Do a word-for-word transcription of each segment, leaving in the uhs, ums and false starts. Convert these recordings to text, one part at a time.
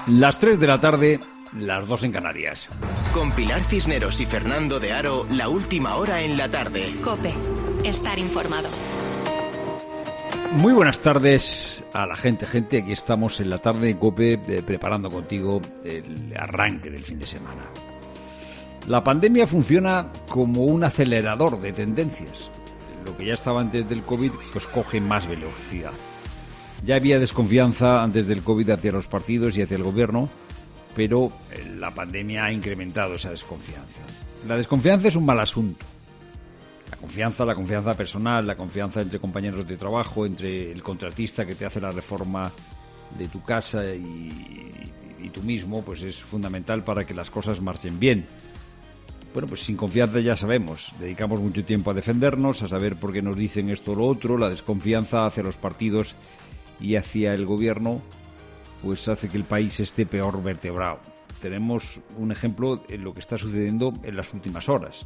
Las tres de la tarde, las dos en Canarias. Con Pilar Cisneros y Fernando de Aro, la última hora en la tarde. COPE. Estar informado. Muy buenas tardes a la gente, gente. Aquí estamos en la tarde de COPE eh, preparando contigo el arranque del fin de semana. La pandemia funciona como un acelerador de tendencias. Lo que ya estaba antes del COVID, pues coge más velocidad. Ya había desconfianza antes del COVID hacia los partidos y hacia el gobierno, pero la pandemia ha incrementado esa desconfianza. La desconfianza es un mal asunto. La confianza, la confianza personal, la confianza entre compañeros de trabajo, entre el contratista que te hace la reforma de tu casa y, y tú mismo, pues es fundamental para que las cosas marchen bien. Bueno, pues sin confianza ya sabemos, dedicamos mucho tiempo a defendernos, a saber por qué nos dicen esto o lo otro. La desconfianza hacia los partidos y hacia el gobierno pues hace que el país esté peor vertebrado. Tenemos un ejemplo en lo que está sucediendo en las últimas horas.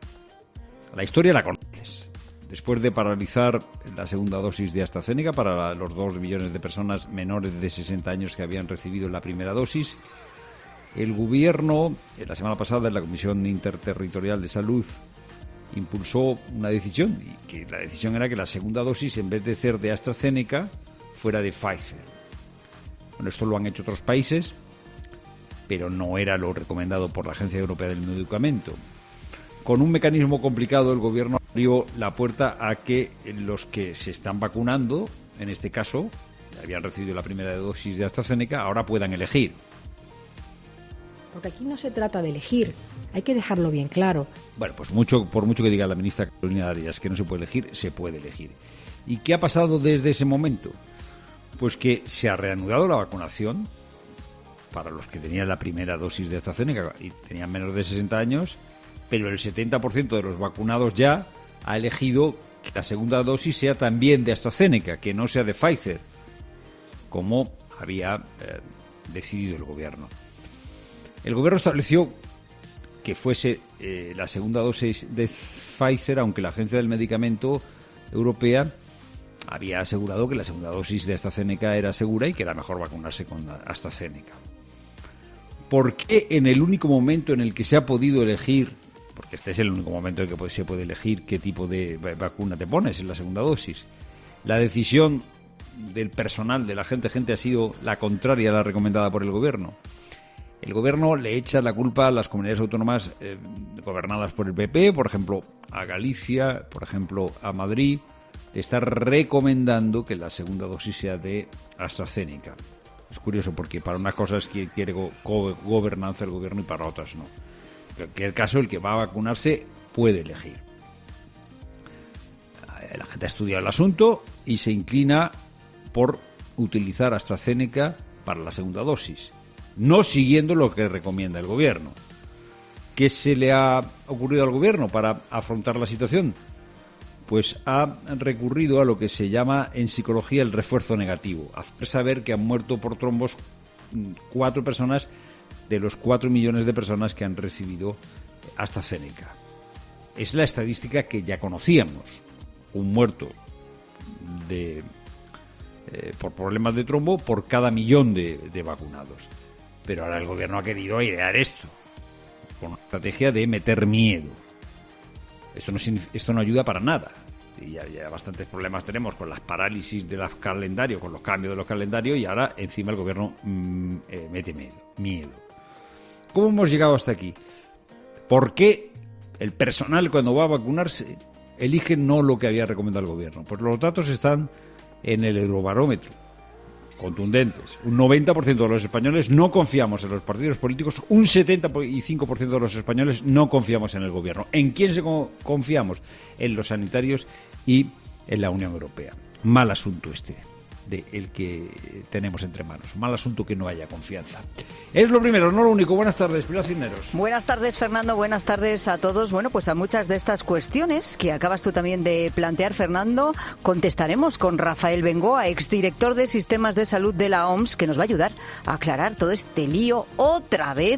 La historia la conoces. Después de paralizar la segunda dosis de AstraZeneca para los dos millones de personas menores de sesenta años que habían recibido la primera dosis, el gobierno, la semana pasada en la Comisión Interterritorial de Salud, impulsó una decisión, y que la decisión era que la segunda dosis, en vez de ser de AstraZeneca, fuera de Pfizer. Bueno, esto lo han hecho otros países, pero no era lo recomendado por la Agencia Europea del Medicamento. Con un mecanismo complicado, el gobierno abrió la puerta a que los que se están vacunando, en este caso, habían recibido la primera dosis de AstraZeneca, ahora puedan elegir. Porque aquí no se trata de elegir, hay que dejarlo bien claro. Bueno, pues mucho por mucho que diga la ministra Carolina Darias que no se puede elegir, se puede elegir. ¿Y qué ha pasado desde ese momento? Pues que se ha reanudado la vacunación para los que tenían la primera dosis de AstraZeneca y tenían menos de sesenta años, pero el setenta por ciento de los vacunados ya ha elegido que la segunda dosis sea también de AstraZeneca, que no sea de Pfizer, como había eh, decidido el gobierno. El gobierno estableció que fuese eh, la segunda dosis de Pfizer, aunque la Agencia del Medicamento Europea había asegurado que la segunda dosis de AstraZeneca era segura y que era mejor vacunarse con AstraZeneca. ¿Por qué en el único momento en el que se ha podido elegir, porque este es el único momento en el que se puede elegir qué tipo de vacuna te pones en la segunda dosis, la decisión del personal, de la gente, gente ha sido la contraria a la recomendada por el gobierno? El gobierno le echa la culpa a las comunidades autónomas eh, gobernadas por el P P, por ejemplo, a Galicia, por ejemplo, a Madrid, de estar recomendando que la segunda dosis sea de AstraZeneca. Es curioso porque para unas cosas quiere go- go- gobernanza el gobierno y para otras no. En cualquier caso, el que va a vacunarse puede elegir. La gente ha estudiado el asunto y se inclina por utilizar AstraZeneca para la segunda dosis, no siguiendo lo que recomienda el gobierno. ¿Qué se le ha ocurrido al gobierno para afrontar la situación? Pues ha recurrido a lo que se llama en psicología el refuerzo negativo, hacer saber que han muerto por trombos cuatro personas de los cuatro millones de personas que han recibido AstraZeneca. Es la estadística que ya conocíamos, un muerto de, eh, por problemas de trombo por cada millón de, de vacunados. Pero ahora el gobierno ha querido airear esto con una estrategia de meter miedo. Esto no, esto no ayuda para nada. Y ya, ya bastantes problemas tenemos con las parálisis de los calendarios, con los cambios de los calendarios, y ahora encima el gobierno mmm, eh, mete miedo, miedo. ¿Cómo hemos llegado hasta aquí? ¿Por qué el personal cuando va a vacunarse elige no lo que había recomendado el gobierno? Pues los datos están en el Eurobarómetro, contundentes. Un noventa por ciento de los españoles no confiamos en los partidos políticos, un setenta y cinco por ciento de los españoles no confiamos en el gobierno. ¿En quién se confiamos? En los sanitarios y en la Unión Europea. Mal asunto este, de el que tenemos entre manos. Mal asunto que no haya confianza. Es lo primero, no lo único. Buenas tardes, Pilar Cisneros. Buenas tardes, Fernando. Buenas tardes a todos. Bueno, pues a muchas de estas cuestiones que acabas tú también de plantear, Fernando, contestaremos con Rafael Bengoa, exdirector de Sistemas de Salud de la O M S, que nos va a ayudar a aclarar todo este lío otra vez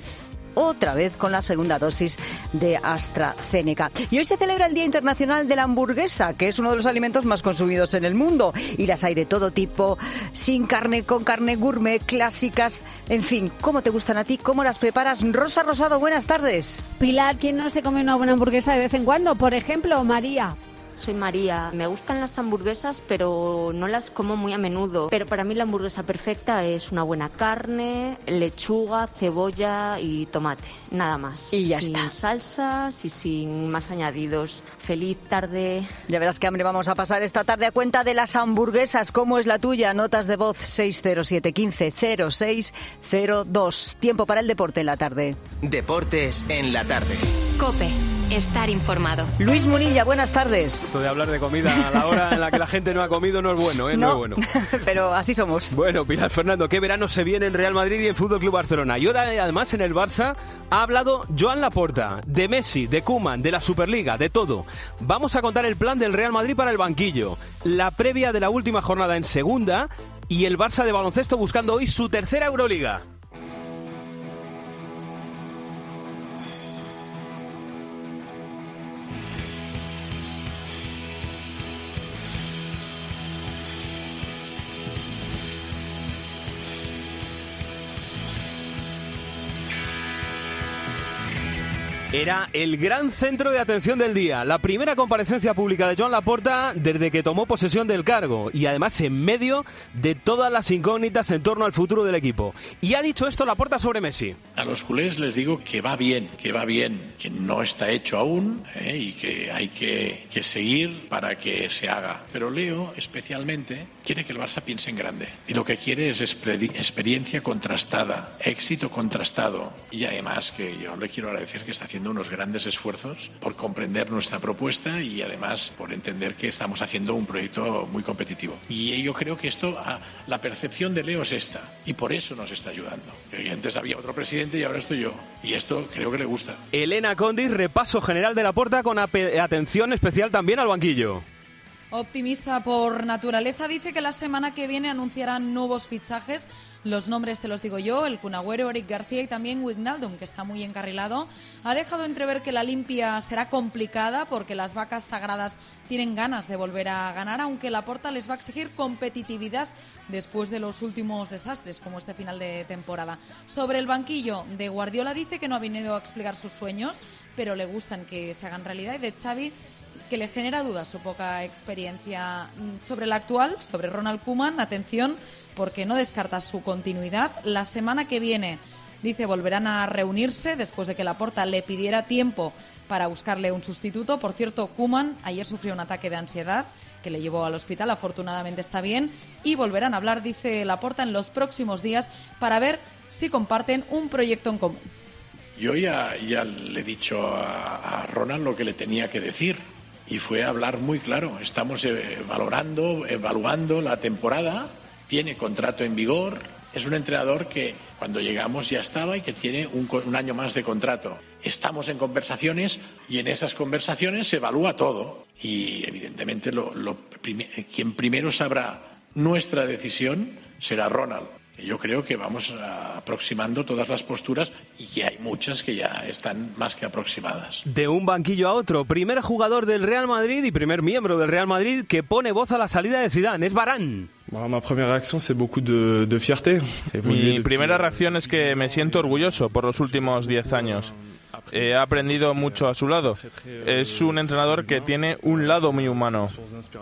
otra vez con la segunda dosis de AstraZeneca. Y hoy se celebra el Día Internacional de la Hamburguesa, que es uno de los alimentos más consumidos en el mundo. Y las hay de todo tipo, sin carne, con carne, gourmet, clásicas, en fin. ¿Cómo te gustan a ti? ¿Cómo las preparas? Rosa Rosado, buenas tardes. Pilar, ¿quién no se come una buena hamburguesa de vez en cuando? Por ejemplo, María. Soy María. Me gustan las hamburguesas, pero no las como muy a menudo. Pero para mí la hamburguesa perfecta es una buena carne, lechuga, cebolla y tomate. Nada más. Y ya sin está. Sin salsas y sin más añadidos. Feliz tarde. Ya verás qué hambre vamos a pasar esta tarde a cuenta de las hamburguesas. ¿Cómo es la tuya? Notas de voz seis cero siete uno cinco cero seis cero dos. Tiempo para el deporte en la tarde. Deportes en la tarde. COPE. Estar informado. Luis Munilla, buenas tardes. Esto de hablar de comida a la hora en la que la gente no ha comido no es bueno, ¿eh? No, no es bueno. Pero así somos. Bueno, Pilar Fernando, qué verano se viene en Real Madrid y en Fútbol Club Barcelona. Y ahora, además, en el Barça ha hablado Joan Laporta, de Messi, de Koeman, de la Superliga, de todo. Vamos a contar el plan del Real Madrid para el banquillo, la previa de la última jornada en segunda y el Barça de baloncesto buscando hoy su tercera Euroliga. Era el gran centro de atención del día, la primera comparecencia pública de Joan Laporta desde que tomó posesión del cargo y además en medio de todas las incógnitas en torno al futuro del equipo. Y ha dicho esto Laporta sobre Messi. A los culés les digo que va bien, que va bien, que no está hecho aún ¿eh? y que hay que, que seguir para que se haga. Pero Leo, especialmente, quiere que el Barça piense en grande y lo que quiere es exper- experiencia contrastada, éxito contrastado y además que yo le quiero agradecer que está haciendo unos grandes esfuerzos por comprender nuestra propuesta y además por entender que estamos haciendo un proyecto muy competitivo. Y yo creo que esto, la percepción de Leo es esta y por eso nos está ayudando. Y antes había otro presidente y ahora estoy yo. Y esto creo que le gusta. Elena Condis, repaso general de Laporta con atención especial también al banquillo. Optimista por naturaleza, dice que la semana que viene anunciarán nuevos fichajes. Los nombres te los digo yo, el Kun Agüero, Eric García y también Wijnaldum, que está muy encarrilado. Ha dejado entrever que la limpia será complicada porque las vacas sagradas tienen ganas de volver a ganar, aunque Laporta les va a exigir competitividad después de los últimos desastres, como este final de temporada. Sobre el banquillo de Guardiola dice que no ha venido a explicar sus sueños, pero le gustan que se hagan realidad, y de Xavi que le genera dudas su poca experiencia. Sobre el actual, sobre Ronald Koeman, atención, porque no descarta su continuidad. La semana que viene, dice, volverán a reunirse después de que Laporta le pidiera tiempo para buscarle un sustituto. Por cierto, Koeman ayer sufrió un ataque de ansiedad que le llevó al hospital, afortunadamente está bien, y volverán a hablar, dice Laporta, en los próximos días para ver si comparten un proyecto en común. Yo ya, ya le he dicho a, a Ronald lo que le tenía que decir. Y fue a hablar muy claro. Estamos eh, valorando, evaluando la temporada. Tiene contrato en vigor. Es un entrenador que cuando llegamos ya estaba y que tiene un, un año más de contrato. Estamos en conversaciones y en esas conversaciones se evalúa todo. Y evidentemente lo, lo, prim- quien primero sabrá nuestra decisión será Ronald. Yo creo que vamos aproximando todas las posturas y que hay muchas que ya están más que aproximadas. De un banquillo a otro, primer jugador del Real Madrid y primer miembro del Real Madrid que pone voz a la salida de Zidane, es Varane. Mi primera reacción es que me siento orgulloso por los últimos diez años. He aprendido mucho a su lado. Es un entrenador que tiene un lado muy humano.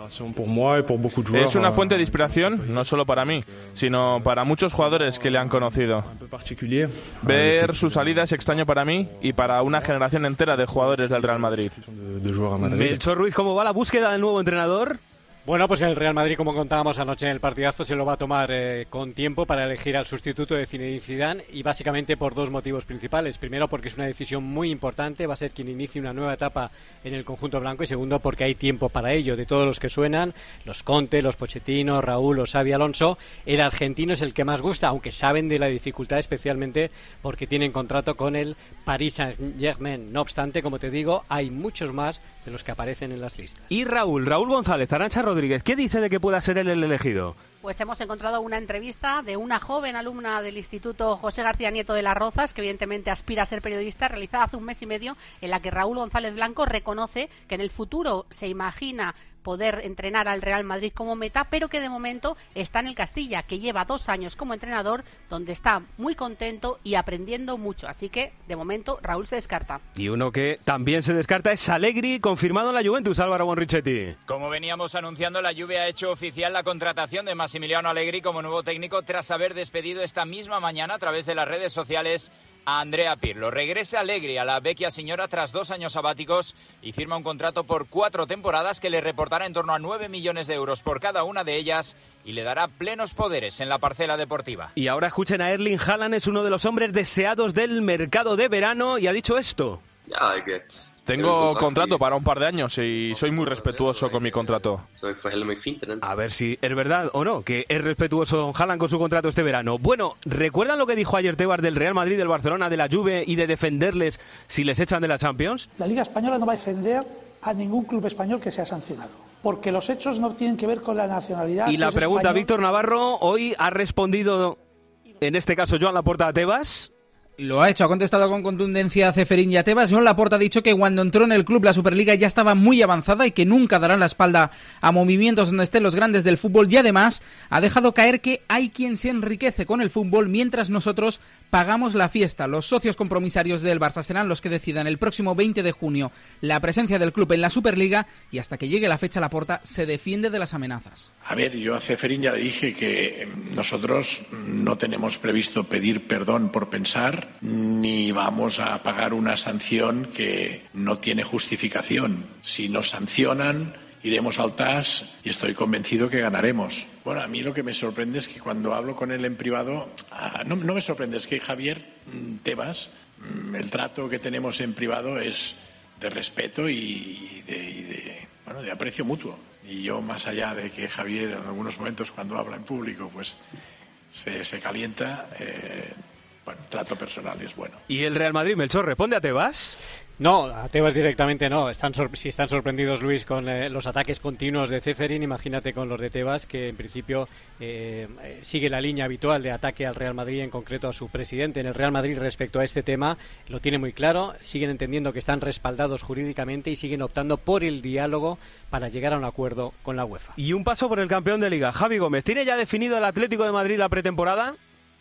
Es una fuente de inspiración, no solo para mí, sino para muchos jugadores que le han conocido. Ver su salida es extraño para mí y para una generación entera de jugadores del Real Madrid. Melchor Ruiz, ¿cómo va la búsqueda del nuevo entrenador? Bueno, pues el Real Madrid, como contábamos anoche en el partidazo, se lo va a tomar eh, con tiempo para elegir al sustituto de Zinedine Zidane, y básicamente por dos motivos principales. Primero, porque es una decisión muy importante, va a ser quien inicie una nueva etapa en el conjunto blanco, y segundo, porque hay tiempo para ello. De todos los que suenan, los Conte, los Pochettino, Raúl, los Xabi Alonso, el argentino es el que más gusta, aunque saben de la dificultad, especialmente porque tienen contrato con el Paris Saint-Germain. No obstante, como te digo, hay muchos más de los que aparecen en las listas. Y Raúl, Raúl González, Arantxa Rodríguez, ¿qué dice de que pueda ser él el elegido? Pues hemos encontrado una entrevista de una joven alumna del Instituto José García Nieto de Las Rozas, que evidentemente aspira a ser periodista, realizada hace un mes y medio, en la que Raúl González Blanco reconoce que en el futuro se imagina poder entrenar al Real Madrid como meta, pero que de momento está en el Castilla, que lleva dos años como entrenador, donde está muy contento y aprendiendo mucho. Así que, de momento, Raúl se descarta. Y uno que también se descarta es Allegri, confirmado en la Juventus, Álvaro Bonrichetti. Como veníamos anunciando, la Juve ha hecho oficial la contratación de Massimiliano Allegri como nuevo técnico tras haber despedido esta misma mañana a través de las redes sociales a Andrea Pirlo. Regresa Allegri a la vecchia signora tras dos años sabáticos y firma un contrato por cuatro temporadas que le reportará en torno a nueve millones de euros por cada una de ellas y le dará plenos poderes en la parcela deportiva. Y ahora escuchen a Erling Haaland, es uno de los hombres deseados del mercado de verano y ha dicho esto. Tengo contrato para un par de años y soy muy respetuoso con mi contrato. A ver si es verdad o no, que es respetuoso Haaland con su contrato este verano. Bueno, ¿recuerdan lo que dijo ayer Tebas del Real Madrid, del Barcelona, de la Juve y de defenderles si les echan de la Champions? La Liga Española no va a defender a ningún club español que sea sancionado, porque los hechos no tienen que ver con la nacionalidad. Y la si pregunta, español... Víctor Navarro, hoy ha respondido, en este caso Joan Laporta, a Tebas. Lo ha hecho, ha contestado con contundencia a Ceferín y a Tebas. Joan Laporta ha dicho que cuando entró en el club la Superliga ya estaba muy avanzada y que nunca darán la espalda a movimientos donde estén los grandes del fútbol, y además ha dejado caer que hay quien se enriquece con el fútbol mientras nosotros pagamos la fiesta. Los socios compromisarios del Barça serán los que decidan el próximo veinte de junio la presencia del club en la Superliga, y hasta que llegue la fecha Laporta se defiende de las amenazas. A ver, yo a Ceferín ya le dije que nosotros no tenemos previsto pedir perdón por pensar, ni vamos a pagar una sanción que no tiene justificación. Si nos sancionan, iremos al T A S y estoy convencido que ganaremos. Bueno, a mí lo que me sorprende es que cuando hablo con él en privado, ah, no, no me sorprende, es que Javier Tebas, el trato que tenemos en privado es de respeto y de, y de, bueno, de aprecio mutuo. Y yo, más allá de que Javier en algunos momentos cuando habla en público pues se, se calienta, eh, bueno, trato personal es bueno. ¿Y el Real Madrid, Melchor, responde a Tebas? No, a Tebas directamente no. Están sor- si están sorprendidos, Luis, con eh, los ataques continuos de Ceferín, imagínate con los de Tebas, que en principio eh, eh, sigue la línea habitual de ataque al Real Madrid, en concreto a su presidente. En el Real Madrid, respecto a este tema, lo tiene muy claro, siguen entendiendo que están respaldados jurídicamente y siguen optando por el diálogo para llegar a un acuerdo con la UEFA. Y un paso por el campeón de Liga. Javi Gómez, ¿tiene ya definido el Atlético de Madrid la pretemporada?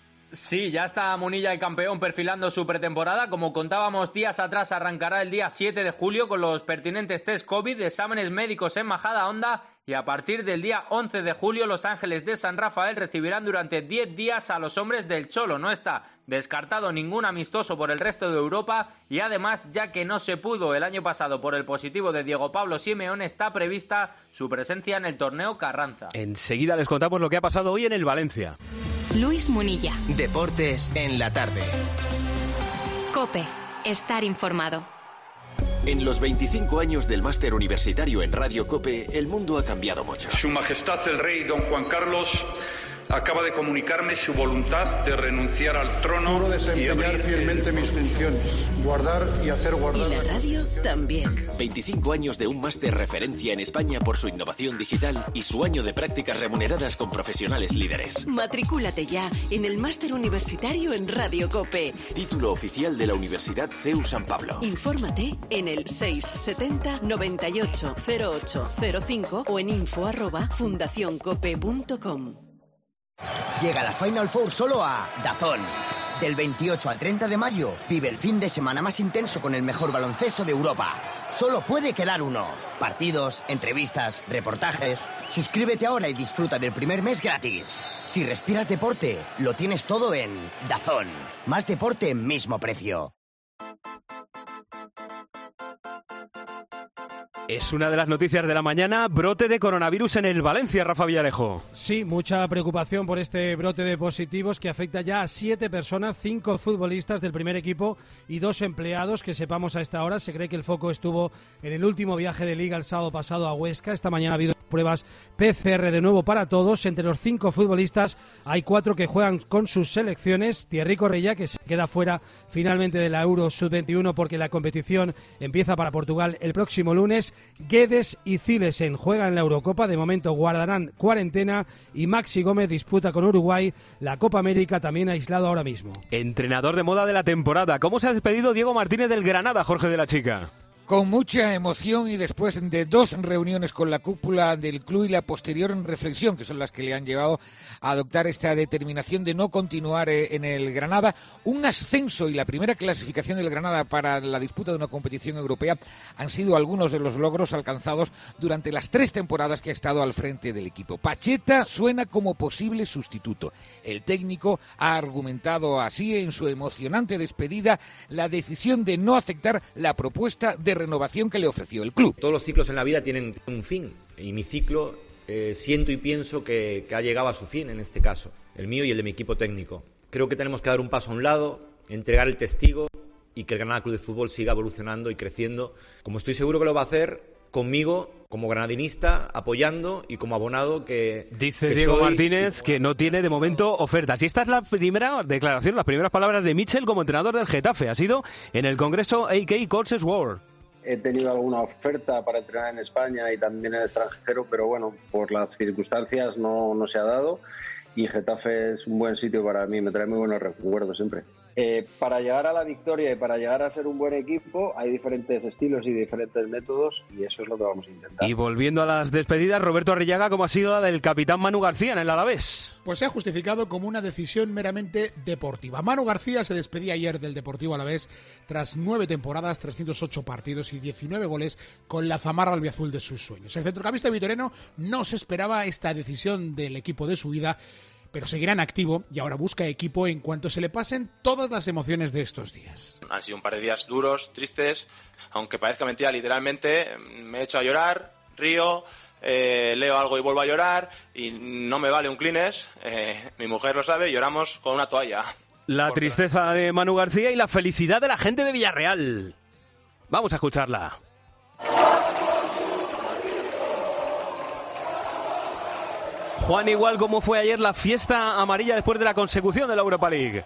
Sí, ya está Munilla, el campeón, perfilando su pretemporada. Como contábamos días atrás, arrancará el día siete de julio con los pertinentes test COVID, exámenes médicos en Majadahonda, y a partir del día once de julio Los Ángeles de San Rafael recibirán durante diez días a los hombres del Cholo. No está descartado ningún amistoso por el resto de Europa y además, ya que no se pudo el año pasado por el positivo de Diego Pablo Simeone, está prevista su presencia en el torneo Carranza. Enseguida les contamos lo que ha pasado hoy en el Valencia. Luis Munilla. Deportes en la tarde. COPE. Estar informado. En los veinticinco años del máster universitario en Radio COPE, el mundo ha cambiado mucho. Su Majestad el Rey Don Juan Carlos acaba de comunicarme su voluntad de renunciar al trono. Juro desempeñar y fielmente mis funciones, guardar y hacer guardar. Y la radio también. veinticinco años de un máster referencia en España por su innovación digital y su año de prácticas remuneradas con profesionales líderes. Matricúlate ya en el máster universitario en Radio COPE. Título oficial de la Universidad C E U San Pablo. Infórmate en el seis setenta noventa y ocho cero ocho cero cinco o en info arroba fundacioncope punto com. Llega la Final Four solo a DAZN. Del veintiocho al treinta de mayo, vive el fin de semana más intenso con el mejor baloncesto de Europa. Solo puede quedar uno. Partidos, entrevistas, reportajes. Suscríbete ahora y disfruta del primer mes gratis. Si respiras deporte, lo tienes todo en DAZN. Más deporte, mismo precio. Es una de las noticias de la mañana, brote de coronavirus en el Valencia, Rafa Villarejo. Sí, mucha preocupación por este brote de positivos que afecta ya a siete personas, cinco futbolistas del primer equipo y dos empleados. Que sepamos a esta hora, se cree que el foco estuvo en el último viaje de Liga el sábado pasado a Huesca. Esta mañana ha habido pruebas P C R de nuevo para todos. Entre los cinco futbolistas hay cuatro que juegan con sus selecciones. Thierry Correia, que se queda fuera finalmente de la Euro sub veintiuno porque la competición empieza para Portugal el próximo lunes. Guedes y Zilesen juegan en la Eurocopa, de momento guardarán cuarentena, y Maxi Gómez disputa con Uruguay la Copa América, también aislado ahora mismo. Entrenador de moda de la temporada. ¿Cómo se ha despedido Diego Martínez del Granada, Jorge de la Chica? Con mucha emoción y después de dos reuniones con la cúpula del club y la posterior reflexión, que son las que le han llevado a adoptar esta determinación de no continuar en el Granada. Un ascenso y la primera clasificación del Granada para la disputa de una competición europea han sido algunos de los logros alcanzados durante las tres temporadas que ha estado al frente del equipo. Pacheta suena como posible sustituto. El técnico ha argumentado así en su emocionante despedida la decisión de no aceptar la propuesta de renovación que le ofreció el club. Todos los ciclos en la vida tienen un fin y mi ciclo eh, siento y pienso que, que ha llegado a su fin en este caso, el mío y el de mi equipo técnico. Creo que tenemos que dar un paso a un lado, entregar el testigo y que el Granada Club de Fútbol siga evolucionando y creciendo, como estoy seguro que lo va a hacer conmigo como granadinista, apoyando y como abonado que... Dice que Diego soy... Martínez que no tiene de momento ofertas. Y esta es la primera declaración, las primeras palabras de Mitchell como entrenador del Getafe. Ha sido en el Congreso A K Coaches World. He tenido alguna oferta para entrenar en España y también en el extranjero, pero bueno, por las circunstancias no, no se ha dado. Y Getafe es un buen sitio para mí, me trae muy buenos recuerdos siempre. Eh, para llegar a la victoria y para llegar a ser un buen equipo hay diferentes estilos y diferentes métodos y eso es lo que vamos a intentar. Y volviendo a las despedidas, Roberto Arrillaga, ¿cómo ha sido la del capitán Manu García en el Alavés? Pues se ha justificado como una decisión meramente deportiva. Manu García se despedía ayer del Deportivo Alavés tras nueve temporadas, trescientos ocho partidos y diecinueve goles con la zamarra albiazul de sus sueños. El centrocampista vitoriano no se esperaba esta decisión del equipo de su vida, pero seguirá en activo y ahora busca equipo en cuanto se le pasen todas las emociones de estos días. Han sido un par de días duros, tristes, aunque parezca mentira, literalmente me he hecho a llorar, río, eh, leo algo y vuelvo a llorar y no me vale un Kleenex, eh, mi mujer lo sabe, lloramos con una toalla. La tristeza de Manu García y la felicidad de la gente de Villarreal. Vamos a escucharla. Juan, igual como fue ayer la fiesta amarilla después de la consecución de la Europa League.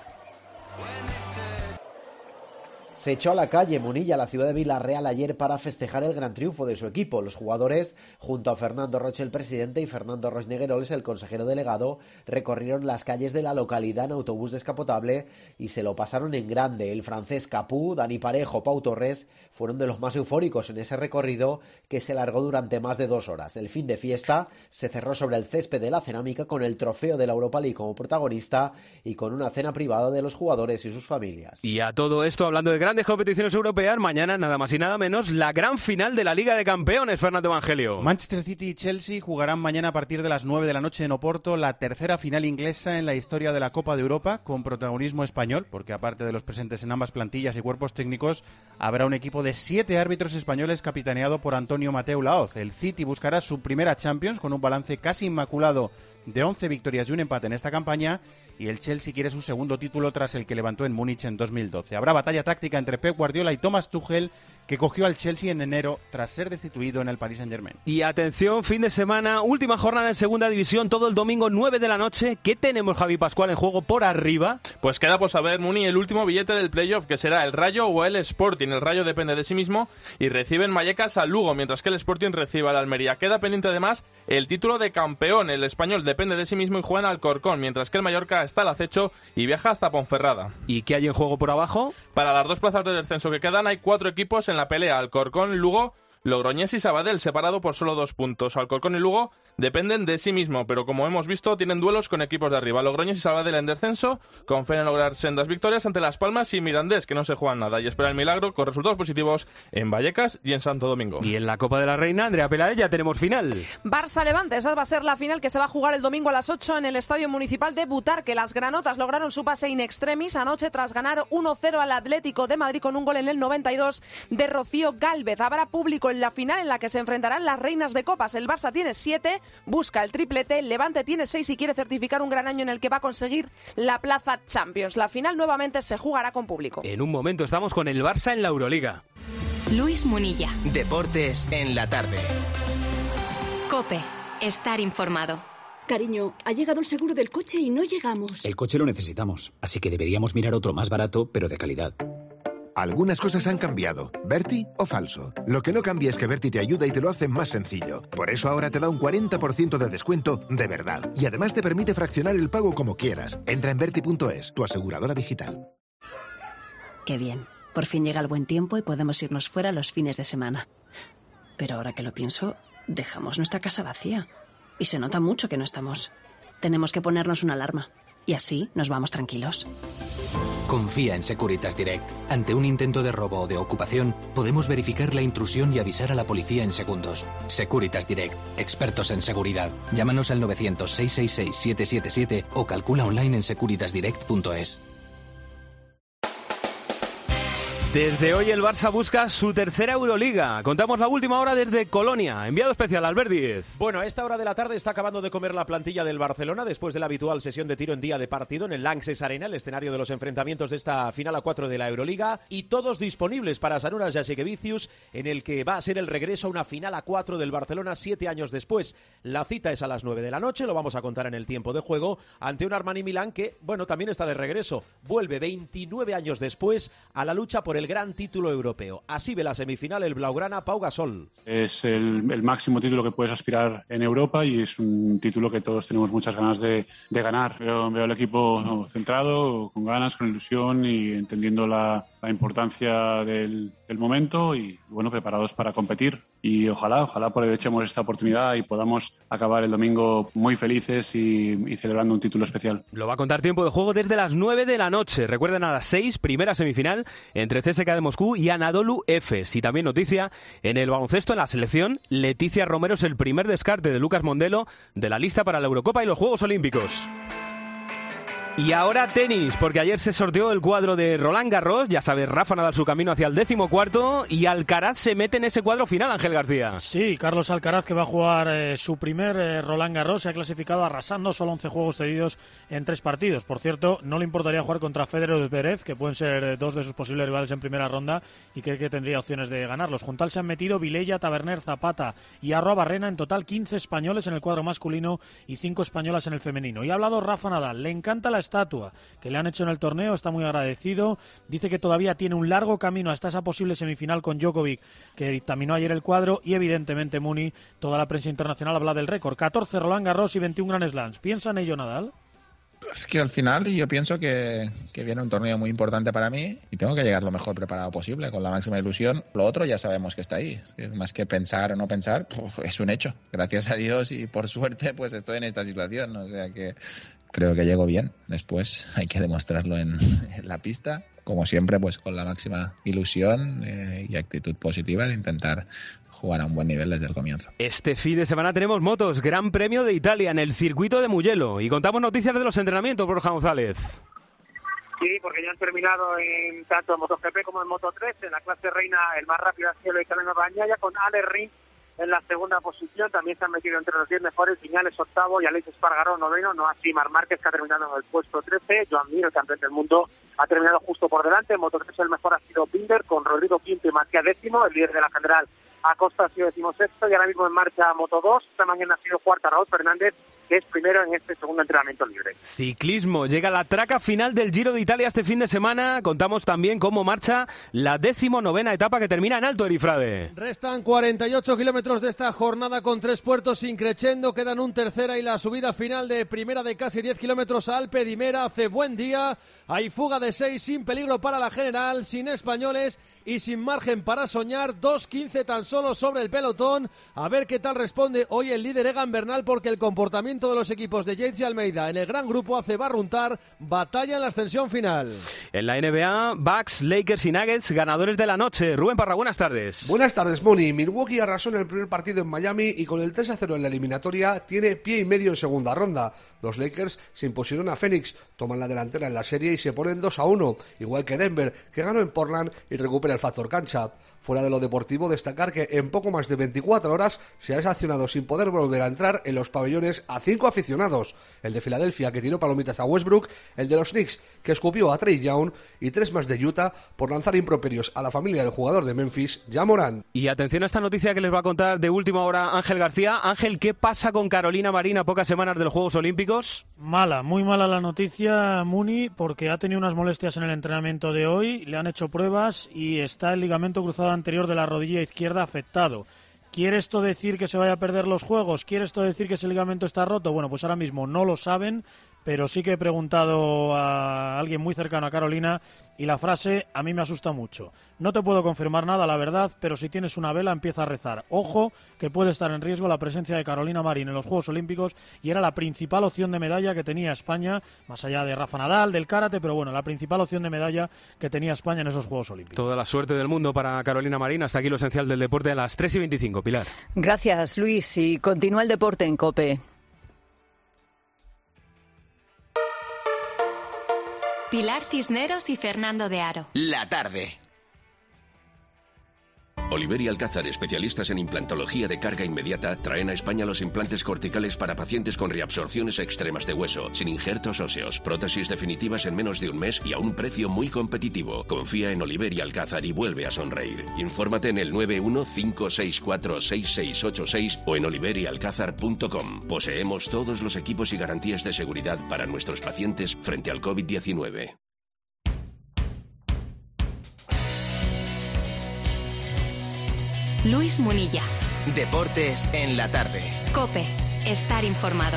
Se echó a la calle Munilla, la ciudad de Villarreal, ayer para festejar el gran triunfo de su equipo. Los jugadores, junto a Fernando Roche, el presidente, y Fernando Roix-Negueroles, el consejero delegado, recorrieron las calles de la localidad en autobús descapotable y se lo pasaron en grande. El francés Capú, Dani Parejo, Pau Torres fueron de los más eufóricos en ese recorrido que se largó durante más de dos horas. El fin de fiesta se cerró sobre el césped de la Cerámica con el trofeo de la Europa League como protagonista y con una cena privada de los jugadores y sus familias. Y a todo esto, hablando de grandes competiciones europeas, mañana nada más y nada menos la gran final de la Liga de Campeones, Fernando Evangelio. Manchester City y Chelsea jugarán mañana a partir de las nueve de la noche en Oporto la tercera final inglesa en la historia de la Copa de Europa, con protagonismo español, porque aparte de los presentes en ambas plantillas y cuerpos técnicos, habrá un equipo de siete árbitros españoles capitaneado por Antonio Mateu Laoz. El City buscará su primera Champions con un balance casi inmaculado de once victorias y un empate en esta campaña, y el Chelsea quiere su segundo título tras el que levantó en Múnich en dos mil doce. Habrá batalla táctica entre Pep Guardiola y Thomas Tuchel, que cogió al Chelsea en enero tras ser destituido en el Paris Saint-Germain. Y atención, fin de semana, última jornada en Segunda División, todo el domingo nueve de la noche. ¿Qué tenemos, Javi Pascual, en juego por arriba? Pues queda por saber, Muni, el último billete del playoff, que será el Rayo o el Sporting. El Rayo depende de sí mismo y recibe en Vallecas al Lugo, mientras que el Sporting recibe al Almería. Queda pendiente además el título de campeón. El Español depende de sí mismo y juega en Alcorcón, mientras que el Mallorca está al acecho y viaja hasta Ponferrada. ¿Y qué hay en juego por abajo? Para las dos plazas de descenso que quedan hay cuatro equipos en la pelea: Alcorcón, Lugo, Logroñés y Sabadell, separado por solo dos puntos. Alcorcón y Lugo dependen de sí mismo, pero como hemos visto tienen duelos con equipos de arriba. Logroñés y Sabadell en descenso, con fe en lograr sendas victorias ante Las Palmas y Mirandés, que no se juegan nada, y espera el milagro con resultados positivos en Vallecas y en Santo Domingo. Y en la Copa de la Reina, Andrea Peláez, ya tenemos final. Barça-Levante, esa va a ser la final que se va a jugar el domingo a las ocho en el Estadio Municipal de Butarque. Las granotas lograron su pase in extremis anoche tras ganar uno cero al Atlético de Madrid con un gol en el noventa y dos de Rocío Gálvez. Habrá público en la final en la que se enfrentarán las reinas de copas. El Barça tiene siete, busca el triplete, el Levante tiene seis y quiere certificar un gran año en el que va a conseguir la plaza Champions. La final nuevamente se jugará con público. En un momento estamos con el Barça en la Euroliga. Luis Munilla. Deportes en la tarde. COPE. Estar informado. Cariño, ha llegado el seguro del coche y no llegamos. El coche lo necesitamos, así que deberíamos mirar otro más barato, pero de calidad. Algunas cosas han cambiado. ¿Berti o falso? Lo que no cambia es que Berti te ayuda y te lo hace más sencillo. Por eso ahora te da un cuarenta por ciento de descuento de verdad. Y además te permite fraccionar el pago como quieras. Entra en Berti punto es, tu aseguradora digital. Qué bien. Por fin llega el buen tiempo y podemos irnos fuera los fines de semana. Pero ahora que lo pienso, dejamos nuestra casa vacía. Y se nota mucho que no estamos. Tenemos que ponernos una alarma. Y así nos vamos tranquilos. Confía en Securitas Direct. Ante un intento de robo o de ocupación, podemos verificar la intrusión y avisar a la policía en segundos. Securitas Direct. Expertos en seguridad. Llámanos al novecientos, seiscientos sesenta y seis, setecientos setenta y siete o calcula online en securitas direct punto es. Desde hoy el Barça busca su tercera Euroliga. Contamos la última hora desde Colonia. Enviado especial, Albert Díez. Bueno, a esta hora de la tarde está acabando de comer la plantilla del Barcelona después de la habitual sesión de tiro en día de partido en el Lanxess Arena, el escenario de los enfrentamientos de esta final a cuatro de la Euroliga, y todos disponibles para Sarunas Jasikevičius, en el que va a ser el regreso a una final a cuatro del Barcelona siete años después. La cita es a las nueve de la noche, lo vamos a contar en el tiempo de juego, ante un Armani Milán que, bueno, también está de regreso. Vuelve veintinueve años después a la lucha por el gran título europeo. Europeo. Así ve la semifinal el blaugrana Pau Gasol. Es el, el máximo título que puedes aspirar en Europa y es un título que todos tenemos muchas ganas de, de ganar. Veo, veo al equipo no, centrado, con ganas, con ilusión y entendiendo la, la importancia del, del momento y bueno, preparados para competir. Y ojalá, ojalá aprovechemos esta oportunidad y podamos acabar el domingo muy felices y, y celebrando un título especial. Lo va a contar tiempo de juego desde las nueve de la noche. Recuerden, a las seis, primera semifinal entre C S K A de Moscú y Anadolu Efes. Y también noticia en el baloncesto, en la selección, Leticia Romero es el primer descarte de Lucas Mondelo de la lista para la Eurocopa y los Juegos Olímpicos. Y ahora tenis, porque ayer se sorteó el cuadro de Roland Garros, ya sabes, Rafa Nadal su camino hacia el décimo cuarto y Alcaraz se mete en ese cuadro final, Ángel García. Sí, Carlos Alcaraz, que va a jugar eh, su primer eh, Roland Garros, se ha clasificado arrasando, solo once juegos cedidos en tres partidos. Por cierto, no le importaría jugar contra Federer o Zverev, que pueden ser eh, dos de sus posibles rivales en primera ronda y cree que tendría opciones de ganarlos. Junto a él se han metido Vilella, Taberner, Zapata y Arroa Barrena, en total quince españoles en el cuadro masculino y cinco españolas en el femenino. Y ha hablado Rafa Nadal, le encanta la estatua que le han hecho en el torneo, está muy agradecido, dice que todavía tiene un largo camino hasta esa posible semifinal con Djokovic, que dictaminó ayer el cuadro, y evidentemente Muni, toda la prensa internacional habla del récord, catorce Roland Garros y veintiún Grand Slams. ¿Piensa en ello Nadal? Es que al final yo pienso que, que viene un torneo muy importante para mí y tengo que llegar lo mejor preparado posible, con la máxima ilusión. Lo otro ya sabemos que está ahí, es que más que pensar o no pensar, pues es un hecho. Gracias a Dios y por suerte pues estoy en esta situación, o sea que creo que llego bien. Después hay que demostrarlo en, en la pista, como siempre, pues con la máxima ilusión eh, y actitud positiva de intentar jugar a un buen nivel desde el comienzo. Este fin de semana tenemos motos, Gran Premio de Italia en el circuito de Mugello, y contamos noticias de los entrenamientos, Borja González. Sí, porque ya han terminado en tanto en MotoGP como en Moto tres, en la clase reina el más rápido ha sido el italiano Bagnaia, con Ale Rins en la segunda posición. También se han metido entre los diez mejores Viñales octavo y Alex Espargaró noveno, no así Marc Márquez, que ha terminado en el puesto trece. Joan Mir, el campeón del mundo, ha terminado justo por delante. En Moto tres el mejor ha sido Binder, con Rodrigo quinto y Matías décimo. El líder de la general Acosta ha sido decimosexto y ahora mismo en marcha Moto dos. Esta mañana ha sido cuarta Raúl Fernández, que es primero en este segundo entrenamiento libre. Ciclismo, llega la traca final del Giro de Italia este fin de semana. Contamos también cómo marcha la decimonovena etapa que termina en Alto Erifrade. Restan cuarenta y ocho kilómetros de esta jornada con tres puertos increchendo. Quedan un tercera y la subida final de primera de casi diez kilómetros a Alpe di Mera. Hace buen día, hay fuga de seis sin peligro para la general, sin españoles y sin margen para soñar. dos quince tan solo sobre el pelotón. A ver qué tal responde hoy el líder Egan Bernal, porque el comportamiento de los equipos de Yates y Almeida en el gran grupo hace barruntar batalla en la ascensión final. En la N B A, Bucks, Lakers y Nuggets, ganadores de la noche. Rubén Parra, buenas tardes. Buenas tardes, Moni. Milwaukee arrasó en el primer partido en Miami y con el tres a cero en la eliminatoria tiene pie y medio en segunda ronda. Los Lakers se impusieron a Phoenix, toman la delantera en la serie y se ponen dos a uno, igual que Denver, que ganó en Portland y recupera el factor cancha. Fuera de lo deportivo, destacar que que en poco más de veinticuatro horas se ha sancionado sin poder volver a entrar en los pabellones a cinco aficionados. El de Filadelfia, que tiró palomitas a Westbrook, el de los Knicks, que escupió a Trey Young, y tres más de Utah por lanzar improperios a la familia del jugador de Memphis, Ja Morant. Y atención a esta noticia que les va a contar de última hora Ángel García. Ángel, ¿qué pasa con Carolina Marín a pocas semanas de los Juegos Olímpicos? Mala, muy mala la noticia, Muni, porque ha tenido unas molestias en el entrenamiento de hoy, le han hecho pruebas y está el ligamento cruzado anterior de la rodilla izquierda afectado. ¿Quiere esto decir que se vaya a perder los Juegos? ¿Quiere esto decir que ese ligamento está roto? Bueno, pues ahora mismo no lo saben, pero sí que he preguntado a alguien muy cercano a Carolina y la frase a mí me asusta mucho. No te puedo confirmar nada, la verdad, pero si tienes una vela empieza a rezar. Ojo, que puede estar en riesgo la presencia de Carolina Marín en los Juegos Olímpicos y era la principal opción de medalla que tenía España, más allá de Rafa Nadal, del karate, pero bueno, la principal opción de medalla que tenía España en esos Juegos Olímpicos. Toda la suerte del mundo para Carolina Marín. Hasta aquí lo esencial del deporte a las tres y veinticinco. Pilar. Gracias, Luis. Y continúa el deporte en COPE. Pilar Cisneros y Fernando de Aro. La tarde. Oliver y Alcázar, especialistas en implantología de carga inmediata, traen a España los implantes corticales para pacientes con reabsorciones extremas de hueso, sin injertos óseos, prótesis definitivas en menos de un mes y a un precio muy competitivo. Confía en Oliver y Alcázar y vuelve a sonreír. Infórmate en el nueve uno cinco seis cuatro seis seis ocho seis o en oliver y alcázar punto com. Poseemos todos los equipos y garantías de seguridad para nuestros pacientes frente al COVID diecinueve. Luis Munilla. Deportes en la tarde. COPE. Estar informado.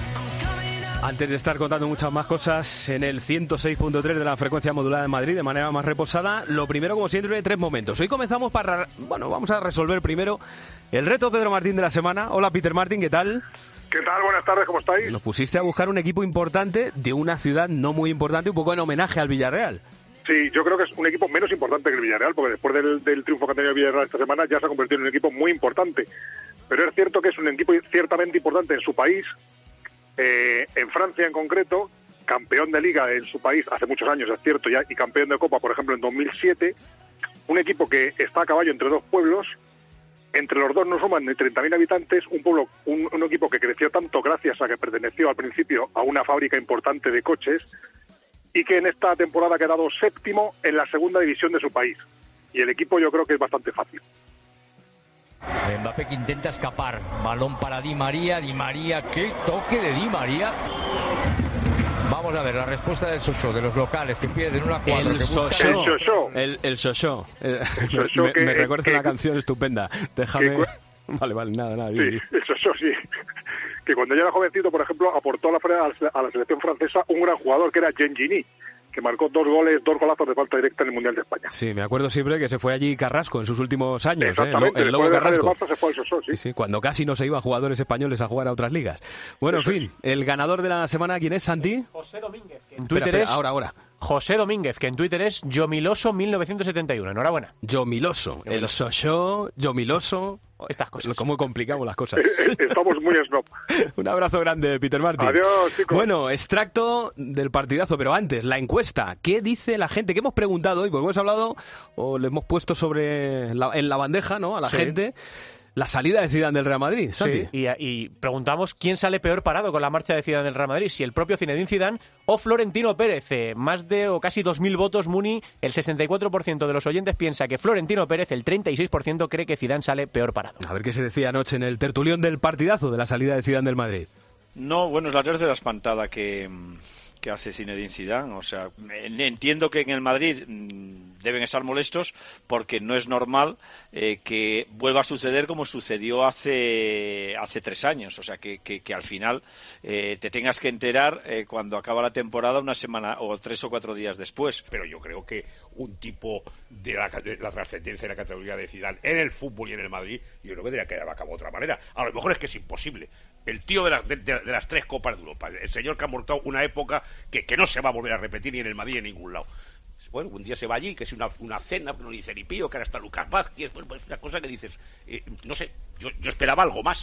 Antes de estar contando muchas más cosas en el ciento seis punto tres de la frecuencia modulada de Madrid de manera más reposada, lo primero, como siempre, tres momentos. Hoy comenzamos para... Bueno, vamos a resolver primero el reto Pedro Martín de la semana. Hola, Peter Martín, ¿qué tal? ¿Qué tal? Buenas tardes, ¿cómo estáis? Nos pusiste a buscar un equipo importante de una ciudad no muy importante, un poco en homenaje al Villarreal. Sí, yo creo que es un equipo menos importante que el Villarreal, porque después del, del triunfo que ha tenido el Villarreal esta semana ya se ha convertido en un equipo muy importante. Pero es cierto que es un equipo ciertamente importante en su país, eh, en Francia en concreto, campeón de Liga en su país hace muchos años, es cierto, ya, y campeón de Copa, por ejemplo, en dos mil siete. Un equipo que está a caballo entre dos pueblos, entre los dos no suman ni treinta mil habitantes, un pueblo, un, un equipo que creció tanto gracias a que perteneció al principio a una fábrica importante de coches, y que en esta temporada ha quedado séptimo en la segunda división de su país. Y el equipo yo creo que es bastante fácil. Mbappé que intenta escapar. Balón para Di María. Di María, qué toque de Di María. Vamos a ver la respuesta del Sochaux, de los locales que pierden una cuadra. El Sochaux. El, el Sochaux. Eh, me, me, me recuerda una canción estupenda. Déjame... Que... Vale, vale, nada, nada. Sí, el Sochaux, sí. Que cuando yo era jovencito, por ejemplo, aportó a la, a la selección francesa un gran jugador que era Jean Gini, que marcó dos goles, dos golazos de falta directa en el Mundial de España. Sí, me acuerdo siempre que se fue allí Carrasco en sus últimos años. Exactamente, ¿eh? El, el Lobo Carrasco. El Barça se fue al Sochaux, sí. Sí, cuando casi no se iban jugadores españoles a jugar a otras ligas. Bueno, Eso en fin, es. El ganador de la semana, ¿quién es, Santi? José Domínguez. Que en Twitter espera, espera, es... Ahora, ahora. José Domínguez, que en Twitter es Yomiloso mil novecientos setenta y uno. Enhorabuena. Yomiloso. El Sochaux, Yomiloso... Estas cosas. ¿Cómo complicamos las cosas? Estamos muy snob. Un abrazo grande, Peter Martín. Adiós, chicos. Bueno, extracto del partidazo, pero antes, la encuesta. ¿Qué dice la gente? ¿Qué hemos preguntado hoy? Porque hemos hablado, o le hemos puesto sobre la, en la bandeja, ¿no? A la sí. gente... La salida de Zidane del Real Madrid, Santi. Sí, y, y preguntamos quién sale peor parado con la marcha de Zidane del Real Madrid, si el propio Zinedine Zidane o Florentino Pérez. Eh, más de o casi dos mil votos, Muni, el sesenta y cuatro por ciento de los oyentes piensa que Florentino Pérez, el treinta y seis por ciento cree que Zidane sale peor parado. A ver qué se decía anoche en el tertulión del partidazo de la salida de Zidane del Madrid. No, bueno, es la tercera espantada que... que hace Zinedine Zidane. O sea, entiendo que en el Madrid deben estar molestos porque no es normal eh, que vuelva a suceder como sucedió hace hace tres años. O sea, que, que, que al final eh, te tengas que enterar eh, cuando acaba la temporada una semana o tres o cuatro días después. Pero yo creo que un tipo de la, de la trascendencia y la categoría de Zidane en el fútbol y en el Madrid, yo creo que tendría que llevar a cabo de otra manera. A lo mejor es que es imposible. El tío de, la, de, de, de las tres Copas de Europa, el señor que ha montado una época que, que no se va a volver a repetir ni en el Madrid ni en ningún lado. Bueno, un día se va allí, que es una, una cena, no dice ni pío, que ahora está Lucas Vázquez, pues, pues una cosa que dices, eh, no sé, yo, yo esperaba algo más.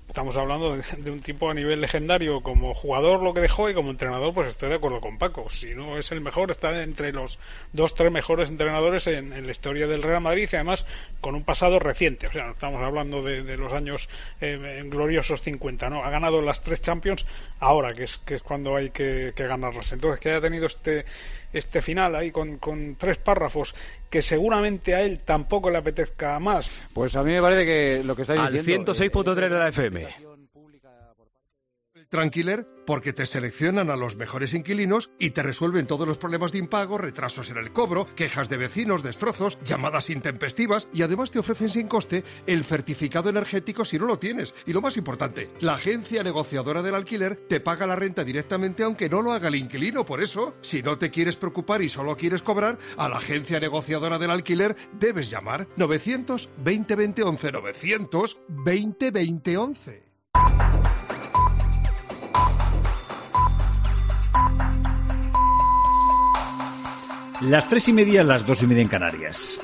estamos hablando de, de un tipo a nivel legendario como jugador, lo que dejó, y como entrenador, pues estoy de acuerdo con Paco. Si no es el mejor, está entre los dos, tres mejores entrenadores en, en la historia del Real Madrid, y además con un pasado reciente. O sea, no estamos hablando de, de los años eh, gloriosos cincuenta, ¿no? Ha ganado las tres Champions ahora, que es que es cuando hay que, que ganarlas. Entonces, que haya tenido este este final ahí con, con tres párrafos que seguramente a él tampoco le apetezca más. Pues a mí me parece que lo que estáis Al diciendo... ciento seis punto tres de la F M. Tranquiler, porque te seleccionan a los mejores inquilinos y te resuelven todos los problemas de impago, retrasos en el cobro, quejas de vecinos, destrozos, llamadas intempestivas, y además te ofrecen sin coste el certificado energético si no lo tienes. Y lo más importante, la agencia negociadora del alquiler te paga la renta directamente aunque no lo haga el inquilino. Por eso, si no te quieres preocupar y solo quieres cobrar, a la agencia negociadora del alquiler debes llamar novecientos veinte veinte once, novecientos veinte veinte once. Las tres y media, las dos y media en Canarias.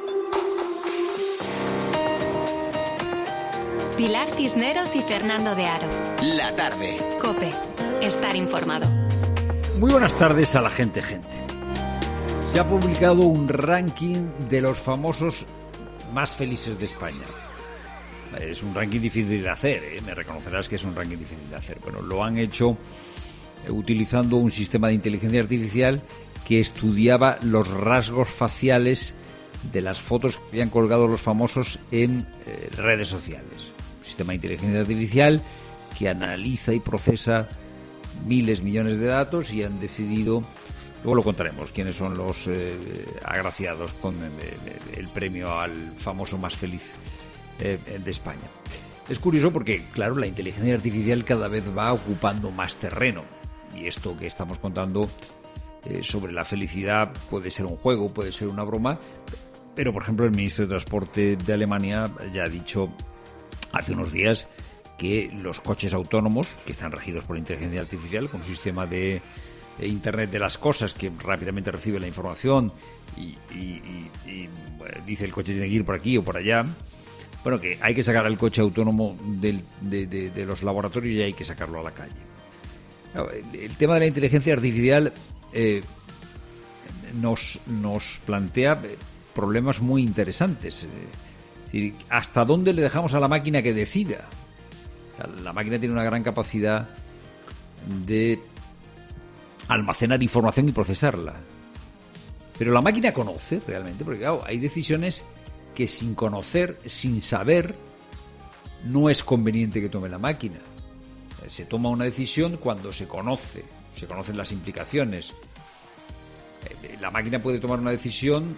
Pilar Cisneros y Fernando de Aro. La tarde. COPE. Estar informado. Muy buenas tardes a la gente, gente. Se ha publicado un ranking de los famosos más felices de España. Es un ranking difícil de hacer, ¿eh? Me reconocerás que es un ranking difícil de hacer. Bueno, lo han hecho utilizando un sistema de inteligencia artificial que estudiaba los rasgos faciales de las fotos que habían colgado los famosos en eh, redes sociales. Un sistema de inteligencia artificial que analiza y procesa miles, millones de datos, y han decidido, luego lo contaremos, quiénes son los eh, agraciados con el, el premio al famoso más feliz eh, de España. Es curioso porque, claro, la inteligencia artificial cada vez va ocupando más terreno, y esto que estamos contando Eh, sobre la felicidad puede ser un juego, puede ser una broma, pero por ejemplo el ministro de Transporte de Alemania ya ha dicho hace unos días que los coches autónomos, que están regidos por inteligencia artificial, con un sistema de, de Internet de las cosas que rápidamente recibe la información y, y, y, y bueno, dice el coche tiene que ir por aquí o por allá, bueno, que hay que sacar el coche autónomo del, de, de, de los laboratorios y hay que sacarlo a la calle. El tema de la inteligencia artificial eh, nos, nos plantea problemas muy interesantes. Es decir, ¿hasta dónde le dejamos a la máquina que decida? O sea, la máquina tiene una gran capacidad de almacenar información y procesarla. Pero la máquina conoce realmente, porque claro, hay decisiones que sin conocer, sin saber, no es conveniente que tome la máquina. Se toma una decisión cuando se conoce, se conocen las implicaciones. La máquina puede tomar una decisión,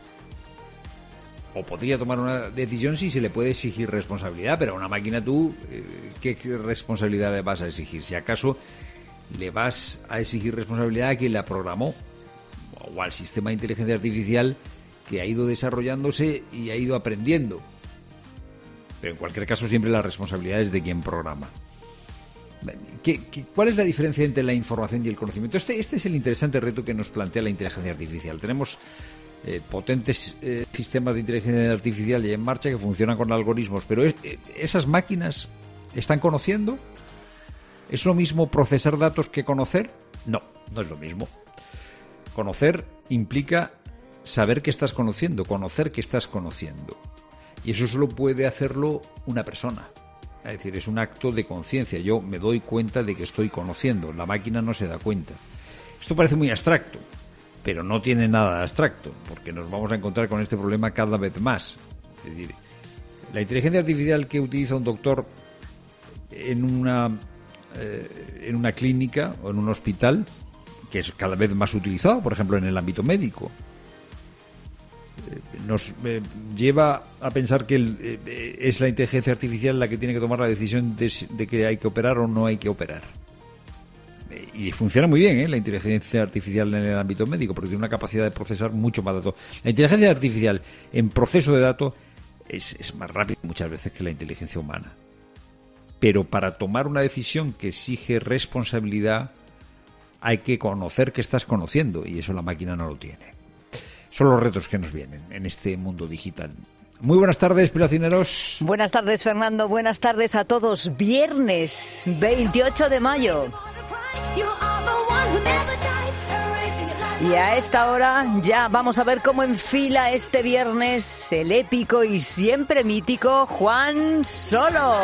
o podría tomar una decisión si se le puede exigir responsabilidad, pero a una máquina tú, ¿qué responsabilidad le vas a exigir? Si acaso le vas a exigir responsabilidad a quien la programó, o al sistema de inteligencia artificial que ha ido desarrollándose y ha ido aprendiendo. Pero en cualquier caso siempre la responsabilidad es de quien programa. ¿Qué, qué, ¿Cuál es la diferencia entre la información y el conocimiento? Este, este es el interesante reto que nos plantea la inteligencia artificial. Tenemos eh, potentes eh, sistemas de inteligencia artificial ya en marcha que funcionan con algoritmos, pero es, eh, ¿esas máquinas están conociendo? ¿Es lo mismo procesar datos que conocer? No, no es lo mismo. Conocer implica saber que estás conociendo, conocer que estás conociendo. Y eso solo puede hacerlo una persona. Es decir, es un acto de conciencia. Yo me doy cuenta de que estoy conociendo. La máquina no se da cuenta. Esto parece muy abstracto, pero no tiene nada de abstracto, porque nos vamos a encontrar con este problema cada vez más. Es decir, la inteligencia artificial que utiliza un doctor en una, eh, en una clínica o en un hospital, que es cada vez más utilizado, por ejemplo, en el ámbito médico, nos eh, lleva a pensar que el, eh, es la inteligencia artificial la que tiene que tomar la decisión de, de que hay que operar o no hay que operar. Eh, y funciona muy bien, ¿eh? La inteligencia artificial en el ámbito médico, porque tiene una capacidad de procesar mucho más datos. La inteligencia artificial en proceso de datos es, es más rápida muchas veces que la inteligencia humana. Pero para tomar una decisión que exige responsabilidad hay que conocer que estás conociendo, y eso la máquina no lo tiene. Son los retos que nos vienen en este mundo digital. Muy buenas tardes, Pilacineros. Buenas tardes, Fernando. Buenas tardes a todos. Viernes veintiocho de mayo. Y a esta hora ya vamos a ver cómo enfila este viernes el épico y siempre mítico Juan Solo.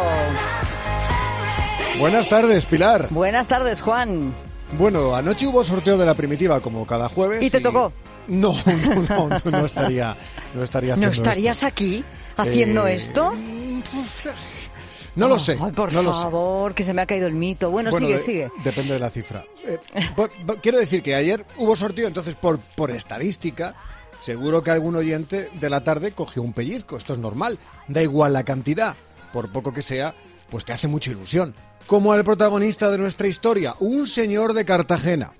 Buenas tardes, Pilar. Buenas tardes, Juan. Bueno, anoche hubo sorteo de la primitiva como cada jueves. ¿Y te y... tocó? No, no, no, no estaría, no estaría haciendo ¿No estarías esto. aquí haciendo eh... esto? No lo sé. Ay, por no favor, que se me ha caído el mito. Bueno, bueno sigue, de, sigue. Depende de la cifra. Eh, por, por, quiero decir que ayer hubo sorteo, entonces por, por estadística, seguro que algún oyente de la tarde cogió un pellizco. Esto es normal. Da igual la cantidad. Por poco que sea, pues te hace mucha ilusión. Como al protagonista de nuestra historia, un señor de Cartagena.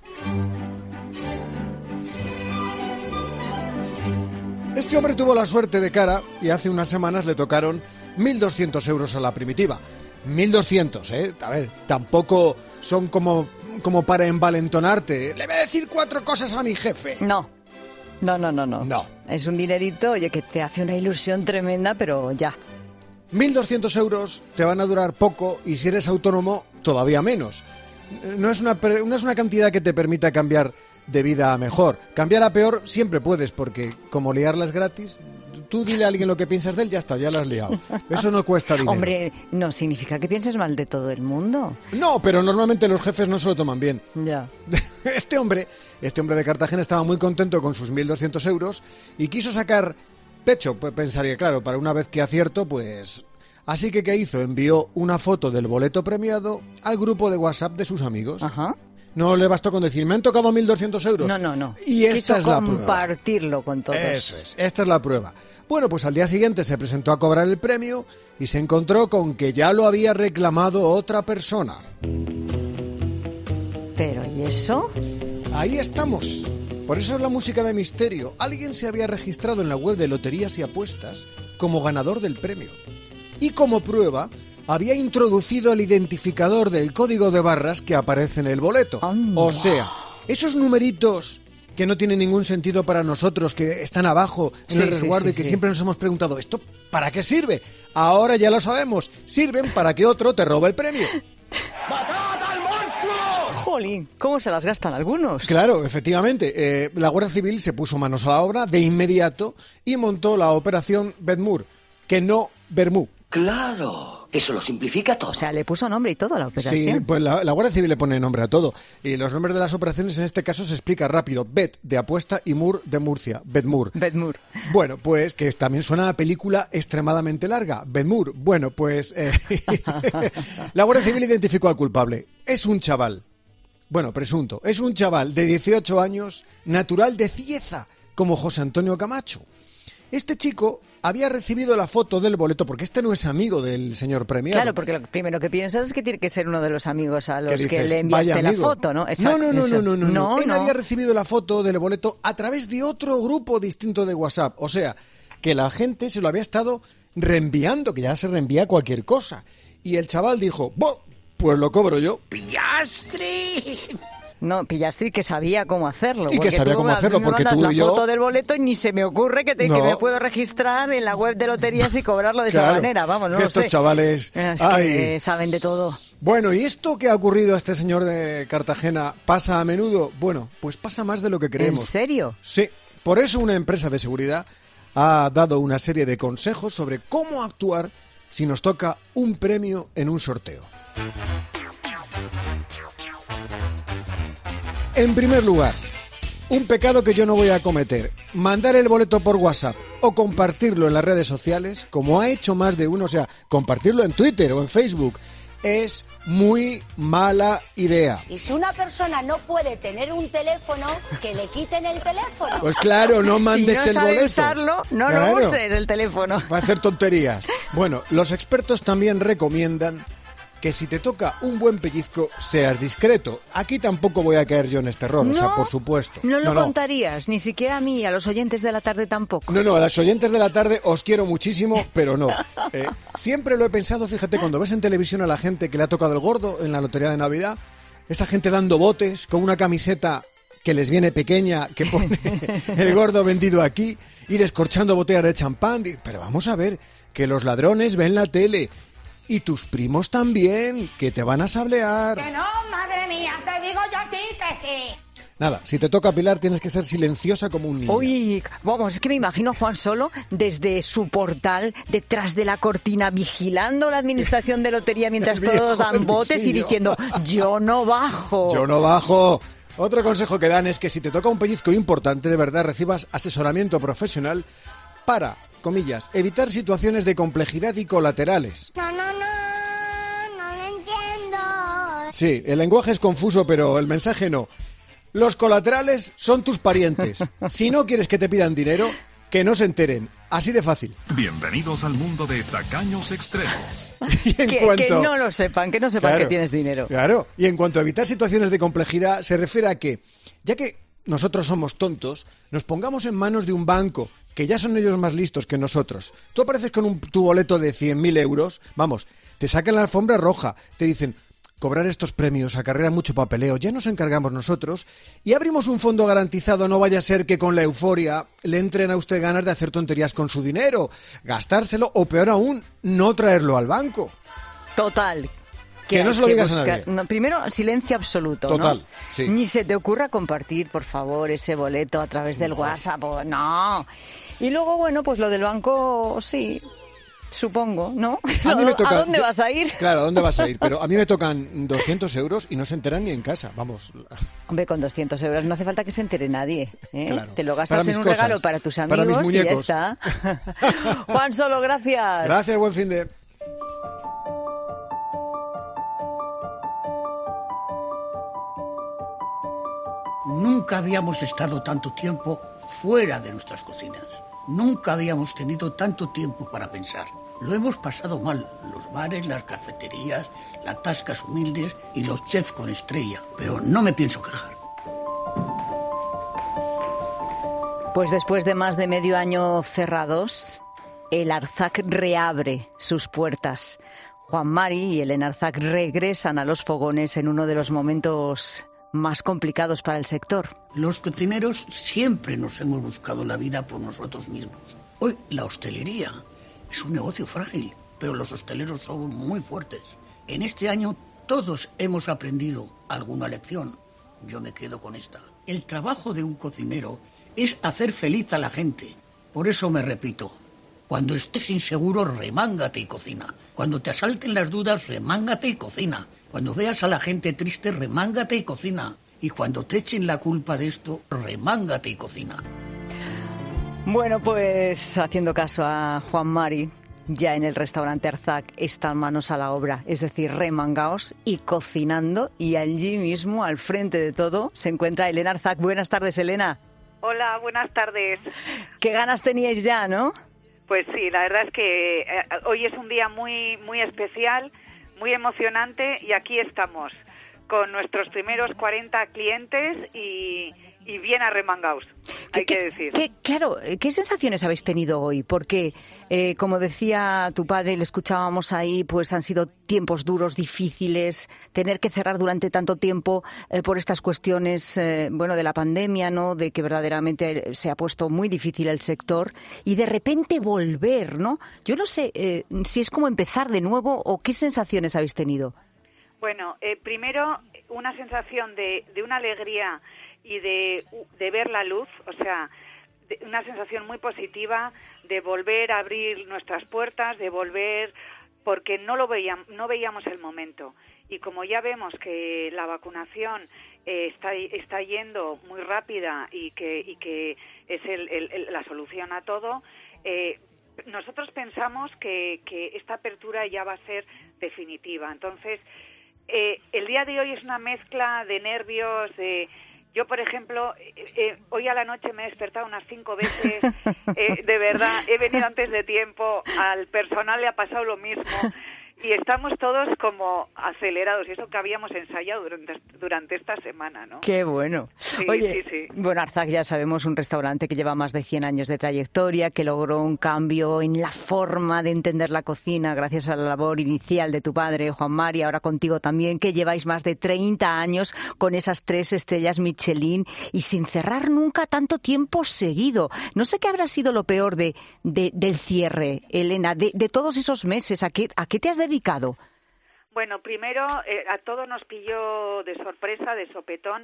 Este hombre tuvo la suerte de cara y hace unas semanas le tocaron mil doscientos euros a la primitiva. mil doscientos, ¿eh? A ver, tampoco son como, como para envalentonarte. Le voy a decir cuatro cosas a mi jefe. No, no, no, no, no. No. Es un dinerito, oye, que te hace una ilusión tremenda, pero ya. mil doscientos euros te van a durar poco y si eres autónomo, todavía menos. No es una, no es una cantidad que te permita cambiar de vida a mejor. Cambiar a peor siempre puedes, porque como liarla es gratis, tú dile a alguien lo que piensas de él, ya está, ya la has liado. Eso no cuesta dinero. Hombre, no significa que pienses mal de todo el mundo. No, pero normalmente los jefes no se lo toman bien. Ya. Este hombre, este hombre de Cartagena estaba muy contento con sus mil doscientos euros y quiso sacar pecho, pues pensaría, claro, para una vez que acierto, pues... Así que, ¿qué hizo? Envió una foto del boleto premiado al grupo de WhatsApp de sus amigos. Ajá. No le bastó con decir, me han tocado mil doscientos euros. No, no, no. Y esta Quiso es la prueba. Compartirlo con todos. Eso es, esta es la prueba. Bueno, pues al día siguiente se presentó a cobrar el premio y se encontró con que ya lo había reclamado otra persona. ¿Pero y eso? Ahí estamos. Por eso es la música de misterio. Alguien se había registrado en la web de Loterías y Apuestas como ganador del premio. Y como prueba, había introducido el identificador del código de barras que aparece en el boleto. Anda. O sea, esos numeritos que no tienen ningún sentido para nosotros, que están abajo en Sí, el resguardo sí, sí, y que sí. siempre nos hemos preguntado, ¿esto para qué sirve? Ahora ya lo sabemos, sirven para que otro te robe el premio. Jolín, ¿cómo se las gastan algunos? Claro, efectivamente. Eh, la Guardia Civil se puso manos a la obra de inmediato y montó la operación Bedmur, que no Bermú. Claro, eso lo simplifica todo. O sea, le puso nombre y todo a la operación. Sí, pues la, la Guardia Civil le pone nombre a todo. Y los nombres de las operaciones en este caso se explica rápido. Bet de apuesta y Mur de Murcia. Bedmur. Bedmur. Bueno, pues que también suena a película extremadamente larga. Bedmur. Bueno, pues eh, la Guardia Civil identificó al culpable. Es un chaval. Bueno, presunto. Es un chaval de dieciocho años, natural de Cieza, como José Antonio Camacho. Este chico había recibido la foto del boleto, porque este no es amigo del señor premiado. Claro, porque lo primero que piensas es que tiene que ser uno de los amigos a los dices, que le enviaste vaya la amigo. foto, ¿no? Exacto, no, no, no, no, no, no, no. Él no. había recibido la foto del boleto a través de otro grupo distinto de WhatsApp. O sea, que la gente se lo había estado reenviando, que ya se reenvía cualquier cosa. Y el chaval dijo, ¡bo! Pues lo cobro yo. ¡Pillastri! No, Pillastri que sabía cómo hacerlo. Y que sabía cómo hacerlo, porque tú y yo... la foto del boleto y ni se me ocurre que, te, No. que me puedo registrar en la web de loterías y cobrarlo de Claro, esa manera. Vamos, no lo estos sé. chavales... Es ay. que saben de todo. Bueno, ¿y esto que ha ocurrido a este señor de Cartagena pasa a menudo? Bueno, pues pasa más de lo que creemos. ¿En serio? Sí, por eso una empresa de seguridad ha dado una serie de consejos sobre cómo actuar si nos toca un premio en un sorteo. En primer lugar, un pecado que yo no voy a cometer, mandar el boleto por WhatsApp o compartirlo en las redes sociales, como ha hecho más de uno, o sea, compartirlo en Twitter o en Facebook, es muy mala idea. Y si una persona no puede tener un teléfono, que le quiten el teléfono. Pues claro, no mandes si no el sabe boleto. usarlo, no Claro. lo uses el teléfono. Va a hacer tonterías. Bueno, los expertos también recomiendan que si te toca un buen pellizco, seas discreto. Aquí tampoco voy a caer yo en este error, o sea, No, por supuesto. No lo no, no. contarías, ni siquiera a mí, a los oyentes de la tarde tampoco. No, no, a los oyentes de la tarde os quiero muchísimo, pero no. Eh, siempre lo he pensado, fíjate, cuando ves en televisión a la gente que le ha tocado el gordo en la lotería de Navidad, esa gente dando botes con una camiseta que les viene pequeña, que pone el gordo vendido aquí y descorchando botellas de champán. Pero vamos a ver, que los ladrones ven la tele y tus primos también, que te van a sablear. Que no, madre mía, te digo yo a ti que sí. Nada, si te toca Pilar tienes que ser silenciosa como un niño. Uy, vamos, es que me imagino a Juan Solo desde su portal, detrás de la cortina, vigilando la administración de lotería mientras todos dan botes y diciendo, yo no bajo. Yo no bajo. Otro consejo que dan es que si te toca un pellizco importante, de verdad recibas asesoramiento profesional para, comillas, evitar situaciones de complejidad y colaterales. No, no, no, no lo entiendo. Sí, el lenguaje es confuso, pero el mensaje no. Los colaterales son tus parientes. Si no quieres que te pidan dinero, que no se enteren. Así de fácil. Bienvenidos al mundo de tacaños extremos. Y en que, cuanto... que no lo sepan, que no sepan Claro, que tienes dinero. Claro, y en cuanto a evitar situaciones de complejidad, se refiere a que, ya que nosotros somos tontos, nos pongamos en manos de un banco, que ya son ellos más listos que nosotros. Tú apareces con un, tu boleto de cien mil euros, vamos, te sacan la alfombra roja, te dicen... Cobrar estos premios acarrea mucho papeleo, ya nos encargamos nosotros y abrimos un fondo garantizado, no vaya a ser que con la euforia le entren a usted ganas de hacer tonterías con su dinero, gastárselo o peor aún, no traerlo al banco. Total. Que, que no se lo digas buscar... a nadie. No, primero, silencio absoluto, Total, ¿no? Sí. Ni se te ocurra compartir, por favor, ese boleto a través del no. WhatsApp. O... No. Y luego, bueno, pues lo del banco, sí... Supongo, ¿no? A, mí me toca, ¿A dónde yo, vas a ir? Claro, ¿a dónde vas a ir? Pero a mí me tocan doscientos euros y no se enteran ni en casa, vamos. Hombre, con doscientos euros no hace falta que se entere nadie, ¿eh? Claro. Te lo gastas en un cosas, regalo para tus amigos para mis y ya está. Juan Solo, gracias. Gracias, buen fin de... Nunca habíamos estado tanto tiempo fuera de nuestras cocinas. Nunca habíamos tenido tanto tiempo para pensar. Lo hemos pasado mal, los bares, las cafeterías, las tascas humildes y los chefs con estrella, pero no me pienso quejar. Pues después de más de medio año cerrados, el Arzac reabre sus puertas. Juan Mari y el Enarzac regresan a los fogones en uno de los momentos más complicados para el sector. Los cocineros siempre nos hemos buscado la vida por nosotros mismos. Hoy la hostelería es un negocio frágil, pero los hosteleros somos muy fuertes. En este año todos hemos aprendido alguna lección. Yo me quedo con esta. El trabajo de un cocinero es hacer feliz a la gente. Por eso me repito, cuando estés inseguro, remángate y cocina. Cuando te asalten las dudas, remángate y cocina. Cuando veas a la gente triste, remángate y cocina. Y cuando te echen la culpa de esto, remángate y cocina. Bueno, pues haciendo caso a Juan Mari, ya en el restaurante Arzac están manos a la obra, es decir, remangaos y cocinando. Y allí mismo, al frente de todo, se encuentra Elena Arzac. Buenas tardes, Elena. Hola, buenas tardes. ¿Qué ganas teníais ya, no? Pues sí, la verdad es que eh, hoy es un día muy, muy especial, muy emocionante y aquí estamos con nuestros primeros cuarenta clientes y, y bien arremangaos, hay ¿Qué, que decir. ¿qué, claro, ¿qué sensaciones habéis tenido hoy? Porque, eh, como decía tu padre, le escuchábamos ahí, pues han sido tiempos duros, difíciles, tener que cerrar durante tanto tiempo eh, por estas cuestiones, eh, bueno, de la pandemia, ¿no? De que verdaderamente se ha puesto muy difícil el sector y de repente volver, ¿no? Yo no sé eh, si es como empezar de nuevo o qué sensaciones habéis tenido. Bueno, eh, primero una sensación de, de una alegría y de, de ver la luz, o sea, de una sensación muy positiva de volver a abrir nuestras puertas, de volver, porque no lo veíamos, no veíamos el momento. Y como ya vemos que la vacunación eh, está, está yendo muy rápida y que, y que es el, el, el, la solución a todo, eh, nosotros pensamos que, que esta apertura ya va a ser definitiva. Entonces, eh, el día de hoy es una mezcla de nervios, de... Yo, por ejemplo, eh, eh, hoy a la noche me he despertado unas cinco veces, eh, de verdad, he venido antes de tiempo, al personal le ha pasado lo mismo, Y estamos todos como acelerados, y eso que habíamos ensayado durante, durante esta semana, ¿no? ¡Qué bueno! Sí, Oye, sí, sí. bueno, Arzac, ya sabemos, un restaurante que lleva más de cien años de trayectoria, que logró un cambio en la forma de entender la cocina gracias a la labor inicial de tu padre, Juan Mari, ahora contigo también, que lleváis más de treinta años con esas tres estrellas Michelin y sin cerrar nunca tanto tiempo seguido. No sé qué habrá sido lo peor de, de del cierre, Elena, de, de todos esos meses. ¿A qué, a qué te has dedicado? dedicado? Bueno, primero eh, a todos nos pilló de sorpresa, de sopetón.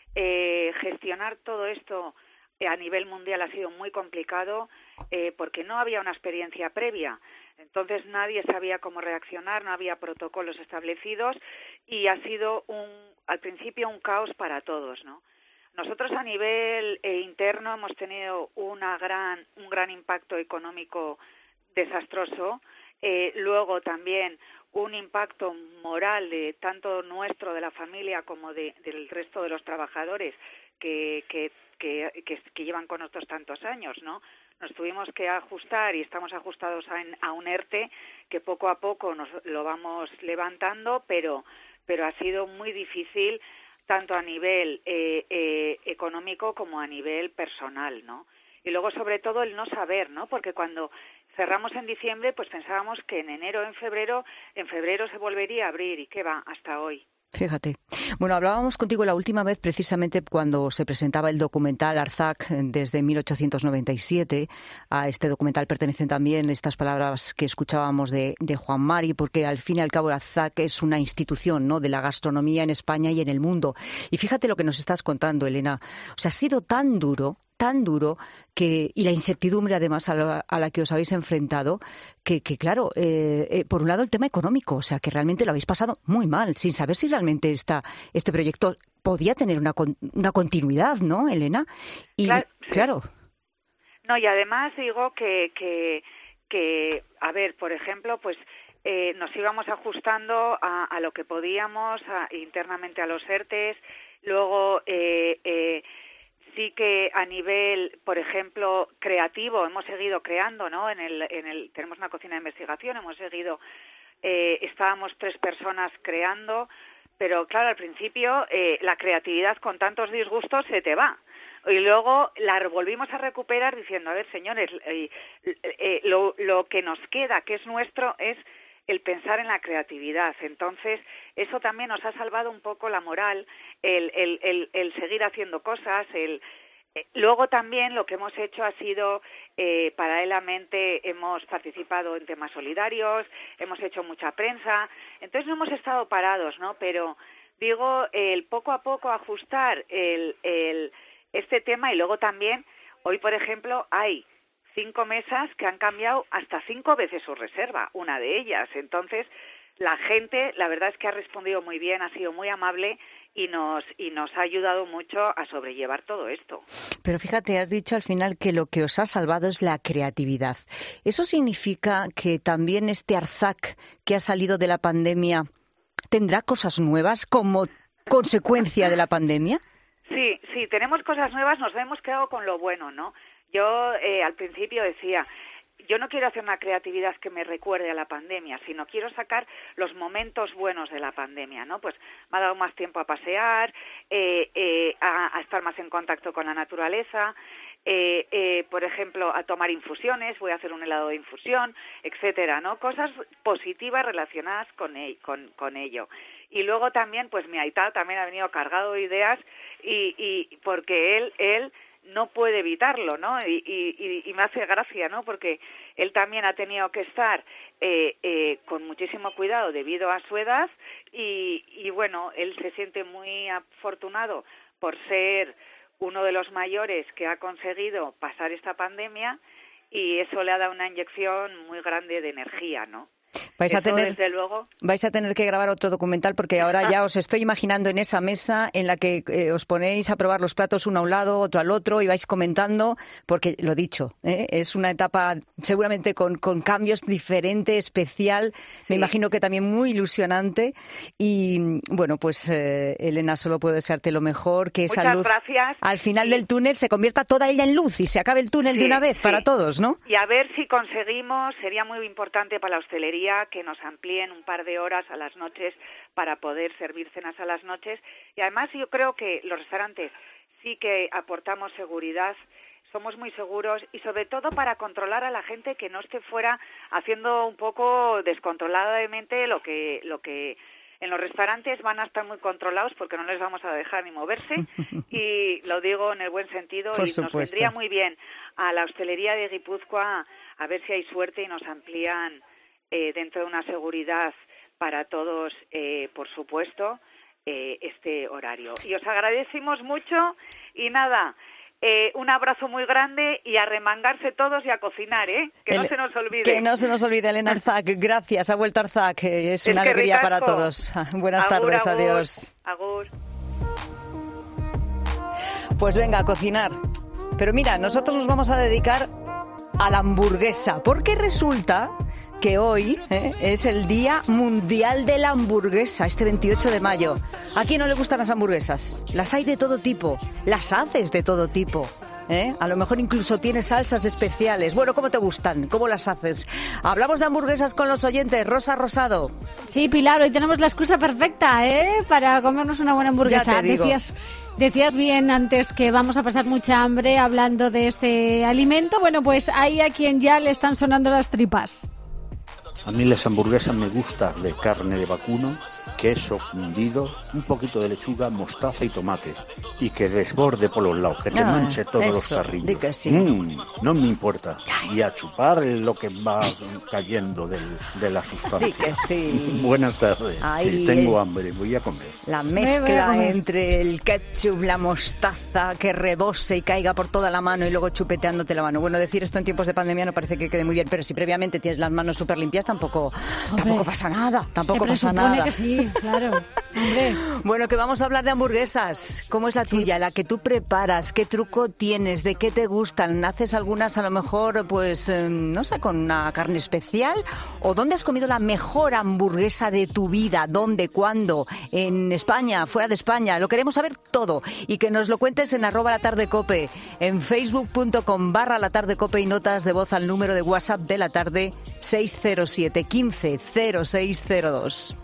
Eh, gestionar todo esto eh, a nivel mundial ha sido muy complicado eh, porque no había una experiencia previa. Entonces nadie sabía cómo reaccionar, no había protocolos establecidos y ha sido un, al principio un caos para todos, ¿no? Nosotros a nivel eh, interno hemos tenido una gran, un gran impacto económico desastroso. Eh, luego también un impacto moral de tanto nuestro, de la familia, como de, del resto de los trabajadores que, que, que, que, que llevan con nosotros tantos años, ¿no? Nos tuvimos que ajustar y estamos ajustados a, a un ERTE que poco a poco nos lo vamos levantando, pero, pero ha sido muy difícil tanto a nivel eh, eh, económico como a nivel personal, ¿no? Y luego sobre todo el no saber, ¿no? Porque cuando cerramos en diciembre, pues pensábamos que en enero, en febrero, en febrero se volvería a abrir. ¿Y qué va? Hasta hoy. Fíjate. Bueno, hablábamos contigo la última vez precisamente cuando se presentaba el documental Arzac desde mil ochocientos noventa y siete. A este documental pertenecen también estas palabras que escuchábamos de, de Juan Mari, porque al fin y al cabo Arzac es una institución, ¿no?, de la gastronomía en España y en el mundo. Y fíjate lo que nos estás contando, Elena. O sea, ha sido tan duro, tan duro, que y la incertidumbre además a la, a la que os habéis enfrentado, que, que claro, eh, eh, por un lado el tema económico, o sea, que realmente lo habéis pasado muy mal, sin saber si realmente esta, este proyecto podía tener una, una continuidad, ¿no, Elena? Y claro, claro. No, y además digo que, que, que a ver, por ejemplo, pues eh, nos íbamos ajustando a, a lo que podíamos, a, internamente a los ERTES, luego eh, eh, sí que a nivel, por ejemplo, creativo, hemos seguido creando, ¿no? En el, en el, tenemos una cocina de investigación, hemos seguido, eh, estábamos tres personas creando, pero claro, al principio eh, la creatividad con tantos disgustos se te va. Y luego la volvimos a recuperar diciendo, a ver, señores, eh, eh, lo, lo que nos queda, que es nuestro, es el pensar en la creatividad. Entonces, eso también nos ha salvado un poco la moral, el, el, el, el seguir haciendo cosas. El eh, Luego también lo que hemos hecho ha sido, eh, paralelamente, hemos participado en temas solidarios, hemos hecho mucha prensa, entonces no hemos estado parados, ¿no? Pero, digo, el poco a poco ajustar el, el, este tema y luego también, hoy, por ejemplo, hay cinco mesas que han cambiado hasta cinco veces su reserva, una de ellas. Entonces, la gente, la verdad es que ha respondido muy bien, ha sido muy amable y nos y nos ha ayudado mucho a sobrellevar todo esto. Pero fíjate, has dicho al final que lo que os ha salvado es la creatividad. ¿Eso significa que también este Arzac que ha salido de la pandemia tendrá cosas nuevas como consecuencia de la pandemia? Sí, sí, tenemos cosas nuevas, nos hemos quedado con lo bueno, ¿no? Yo eh, al principio decía, yo no quiero hacer una creatividad que me recuerde a la pandemia, sino quiero sacar los momentos buenos de la pandemia, ¿no? Pues me ha dado más tiempo a pasear, eh, eh, a, a estar más en contacto con la naturaleza, eh, eh, por ejemplo, a tomar infusiones, voy a hacer un helado de infusión, etcétera, ¿no? Cosas positivas relacionadas con, el, con, con ello. Y luego también, pues mi aitá también ha venido cargado de ideas y, y porque él, él no puede evitarlo, ¿no? Y, y, y me hace gracia, ¿no? Porque él también ha tenido que estar eh, eh, con muchísimo cuidado debido a su edad y, y, bueno, él se siente muy afortunado por ser uno de los mayores que ha conseguido pasar esta pandemia y eso le ha dado una inyección muy grande de energía, ¿no? Vais a, Eso, tener, desde luego. vais a tener que grabar otro documental porque ahora ya os estoy imaginando en esa mesa en la que eh, os ponéis a probar los platos uno a un lado, otro al otro y vais comentando, porque lo dicho, ¿eh? es una etapa seguramente con, con cambios diferente, especial, sí. Me imagino que también muy ilusionante y bueno, pues eh, Elena, solo puedo desearte lo mejor, que esa Muchas luz gracias. al final sí. del túnel se convierta toda ella en luz y se acabe el túnel sí, de una vez sí. para todos, ¿no? Y a ver si conseguimos, sería muy importante para la hostelería falta que nos amplíen un par de horas a las noches para poder servir cenas a las noches. Y además yo creo que los restaurantes sí que aportamos seguridad, somos muy seguros y sobre todo para controlar a la gente que no esté fuera haciendo un poco descontroladamente lo que lo que en los restaurantes van a estar muy controlados porque no les vamos a dejar ni moverse y lo digo en el buen sentido. Por y supuesto. Nos vendría muy bien a la hostelería de Guipúzcoa a ver si hay suerte y nos amplían eh, dentro de una seguridad para todos, eh, por supuesto, eh, este horario. Y os agradecemos mucho y nada, eh, un abrazo muy grande y a remangarse todos y a cocinar, ¿eh? Que El, no se nos olvide. Que no se nos olvide, Elena Arzac. Gracias, ha vuelto Arzac. Es una Es que alegría ricasco. para todos. Buenas Agur, tardes, agur, adiós. agur. Pues venga, a cocinar. Pero mira, nosotros nos vamos a dedicar a la hamburguesa, porque resulta que hoy ¿eh? es el Día Mundial de la Hamburguesa, este veintiocho de mayo. ¿A quién no le gustan las hamburguesas? Las hay de todo tipo, las haces de todo tipo. ¿Eh? A lo mejor incluso tienes salsas especiales. Bueno, ¿cómo te gustan? ¿Cómo las haces? Hablamos de hamburguesas con los oyentes. Rosa Rosado. Sí, Pilar, hoy tenemos la excusa perfecta, ¿eh? Para comernos una buena hamburguesa. Ya te digo. Decías, decías bien antes que vamos a pasar mucha hambre hablando de este alimento. Bueno, pues hay a quien ya le están sonando las tripas. A mí las hamburguesas me gustan de carne de vacuno, queso fundido, un poquito de lechuga, mostaza y tomate. Y que desborde por los lados, que te Ah, manche todos eso, los carrillos. di que sí. Mm, no me importa. Y a chupar lo que va cayendo del, de la sustancia. Di que sí. Buenas tardes. Ay, que tengo el- hambre, voy a comer. La Me voy a mezcla comer. entre el ketchup, la mostaza, que rebose y caiga por toda la mano y luego chupeteándote la mano. Bueno, decir esto en tiempos de pandemia no parece que quede muy bien, pero si previamente tienes las manos súper limpias, tampoco, tampoco pasa nada. Tampoco Se pasa presupone nada. que sí, claro. Hombre. Bueno, que vamos a hablar de hamburguesas. ¿Cómo es la tuya? La que tú preparas. ¿Qué truco tienes? ¿De qué te gustan? ¿Haces algunas a lo mejor, pues, eh, no sé, con una carne especial? ¿O dónde has comido la mejor hamburguesa de tu vida? ¿Dónde? ¿Cuándo? ¿En España? ¿Fuera de España? Lo queremos saber todo. Y que nos lo cuentes en arroba la tarde cope, en facebook punto com barra la tarde cope y notas de voz al número de WhatsApp de la tarde seis cero siete, quince, cero seis cero dos.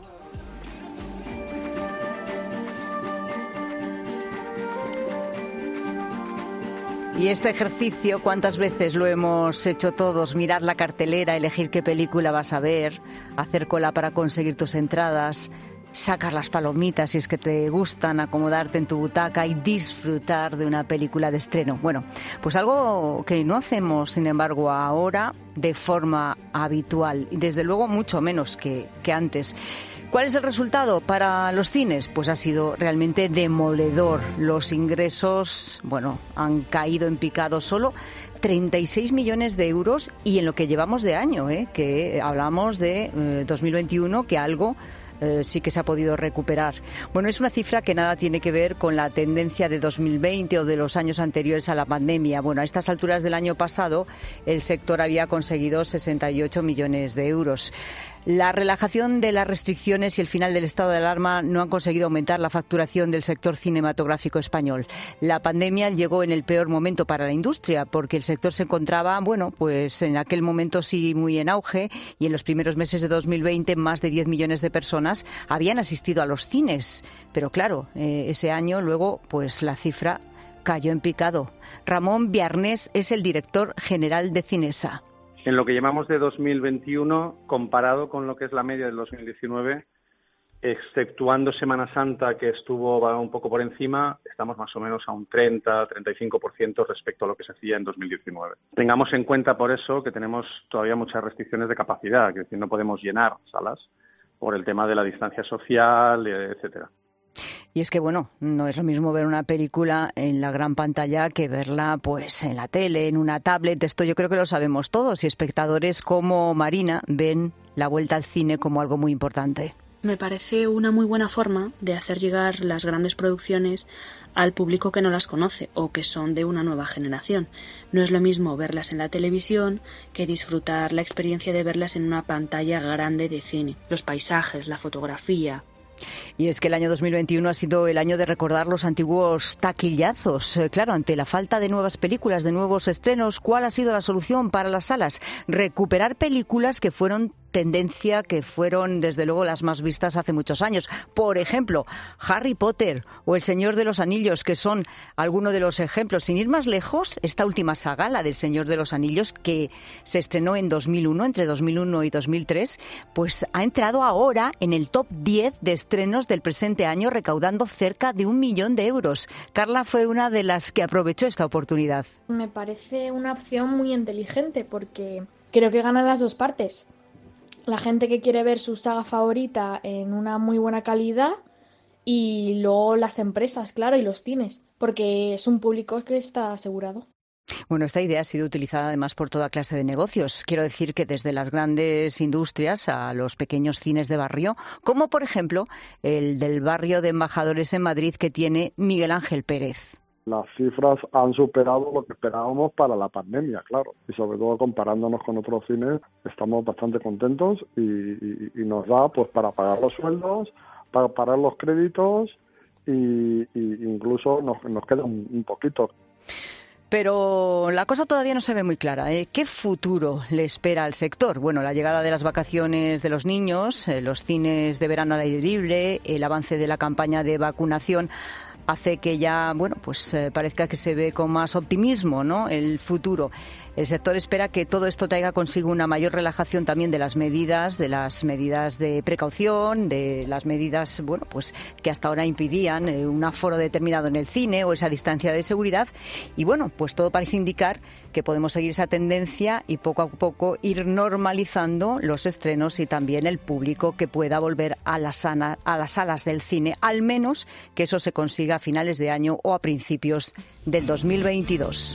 Y este ejercicio, ¿cuántas veces lo hemos hecho todos? Mirar la cartelera, elegir qué película vas a ver, hacer cola para conseguir tus entradas, sacar las palomitas si es que te gustan, acomodarte en tu butaca y disfrutar de una película de estreno. Bueno, pues algo que no hacemos, sin embargo, ahora de forma habitual y desde luego mucho menos que, que antes. ¿Cuál es el resultado para los cines? Pues ha sido realmente demoledor. Los ingresos, bueno, han caído en picado solo treinta y seis millones de euros y en lo que llevamos de año, ¿eh? Que hablamos de eh, dos mil veintiuno, que algo Eh, sí que se ha podido recuperar. Bueno, es una cifra que nada tiene que ver con la tendencia de dos mil veinte o de los años anteriores a la pandemia. Bueno, a estas alturas del año pasado el sector había conseguido sesenta y ocho millones de euros. La relajación de las restricciones y el final del estado de alarma no han conseguido aumentar la facturación del sector cinematográfico español. La pandemia llegó en el peor momento para la industria porque el sector se encontraba, bueno, pues en aquel momento sí muy en auge y en los primeros meses de dos mil veinte más de diez millones de personas habían asistido a los cines. Pero claro, eh, ese año luego pues la cifra cayó en picado. Ramón Biarnés es el director general de Cinesa. En lo que llamamos de dos mil veintiuno, comparado con lo que es la media del dos mil diecinueve, exceptuando Semana Santa, que estuvo un poco por encima, estamos más o menos a un treinta, treinta y cinco por ciento respecto a lo que se hacía en dos mil diecinueve. Tengamos en cuenta por eso que tenemos todavía muchas restricciones de capacidad, es decir, no podemos llenar salas por el tema de la distancia social, etcétera. Y es que, bueno, no es lo mismo ver una película en la gran pantalla que verla pues en la tele, en una tablet. Esto yo creo que lo sabemos todos y espectadores como Marina ven la vuelta al cine como algo muy importante. Me parece una muy buena forma de hacer llegar las grandes producciones al público que no las conoce o que son de una nueva generación. No es lo mismo verlas en la televisión que disfrutar la experiencia de verlas en una pantalla grande de cine. Los paisajes, la fotografía. Y es que el año dos mil veintiuno ha sido el año de recordar los antiguos taquillazos. Eh, claro, ante la falta de nuevas películas, de nuevos estrenos, ¿cuál ha sido la solución para las salas? Recuperar películas que fueron tendencia que fueron, desde luego, las más vistas hace muchos años. Por ejemplo, Harry Potter o El Señor de los Anillos, que son algunos de los ejemplos. Sin ir más lejos, esta última saga, la del Señor de los Anillos, que se estrenó en dos mil uno, entre dos mil uno y dos mil tres, pues ha entrado ahora en el top diez de estrenos del presente año, recaudando cerca de un millón de euros. Carla fue una de las que aprovechó esta oportunidad. Me parece una opción muy inteligente porque creo que ganan las dos partes. La gente que quiere ver su saga favorita en una muy buena calidad y luego las empresas, claro, y los cines, porque es un público que está asegurado. Bueno, esta idea ha sido utilizada además por toda clase de negocios. Quiero decir que desde las grandes industrias a los pequeños cines de barrio, como por ejemplo el del barrio de Embajadores en Madrid que tiene Miguel Ángel Pérez. Las cifras han superado lo que esperábamos para la pandemia, claro. Y sobre todo comparándonos con otros cines, estamos bastante contentos y, y, y nos da pues para pagar los sueldos, para pagar los créditos y, y incluso nos, nos queda un, un poquito. Pero la cosa todavía no se ve muy clara, ¿eh? ¿Qué futuro le espera al sector? Bueno, la llegada de las vacaciones de los niños, eh, los cines de verano al aire libre, el avance de la campaña de vacunación hace que ya, bueno, pues eh, parezca que se ve con más optimismo, ¿no?, el futuro. El sector espera que todo esto traiga consigo una mayor relajación también de las medidas, de las medidas de precaución, de las medidas, bueno, pues que hasta ahora impidían eh, un aforo determinado en el cine o esa distancia de seguridad. Y bueno, pues todo parece indicar que podemos seguir esa tendencia y poco a poco ir normalizando los estrenos y también el público que pueda volver a las, sana, a las salas del cine, al menos que eso se consiga a finales de año o a principios del dos mil veintidós.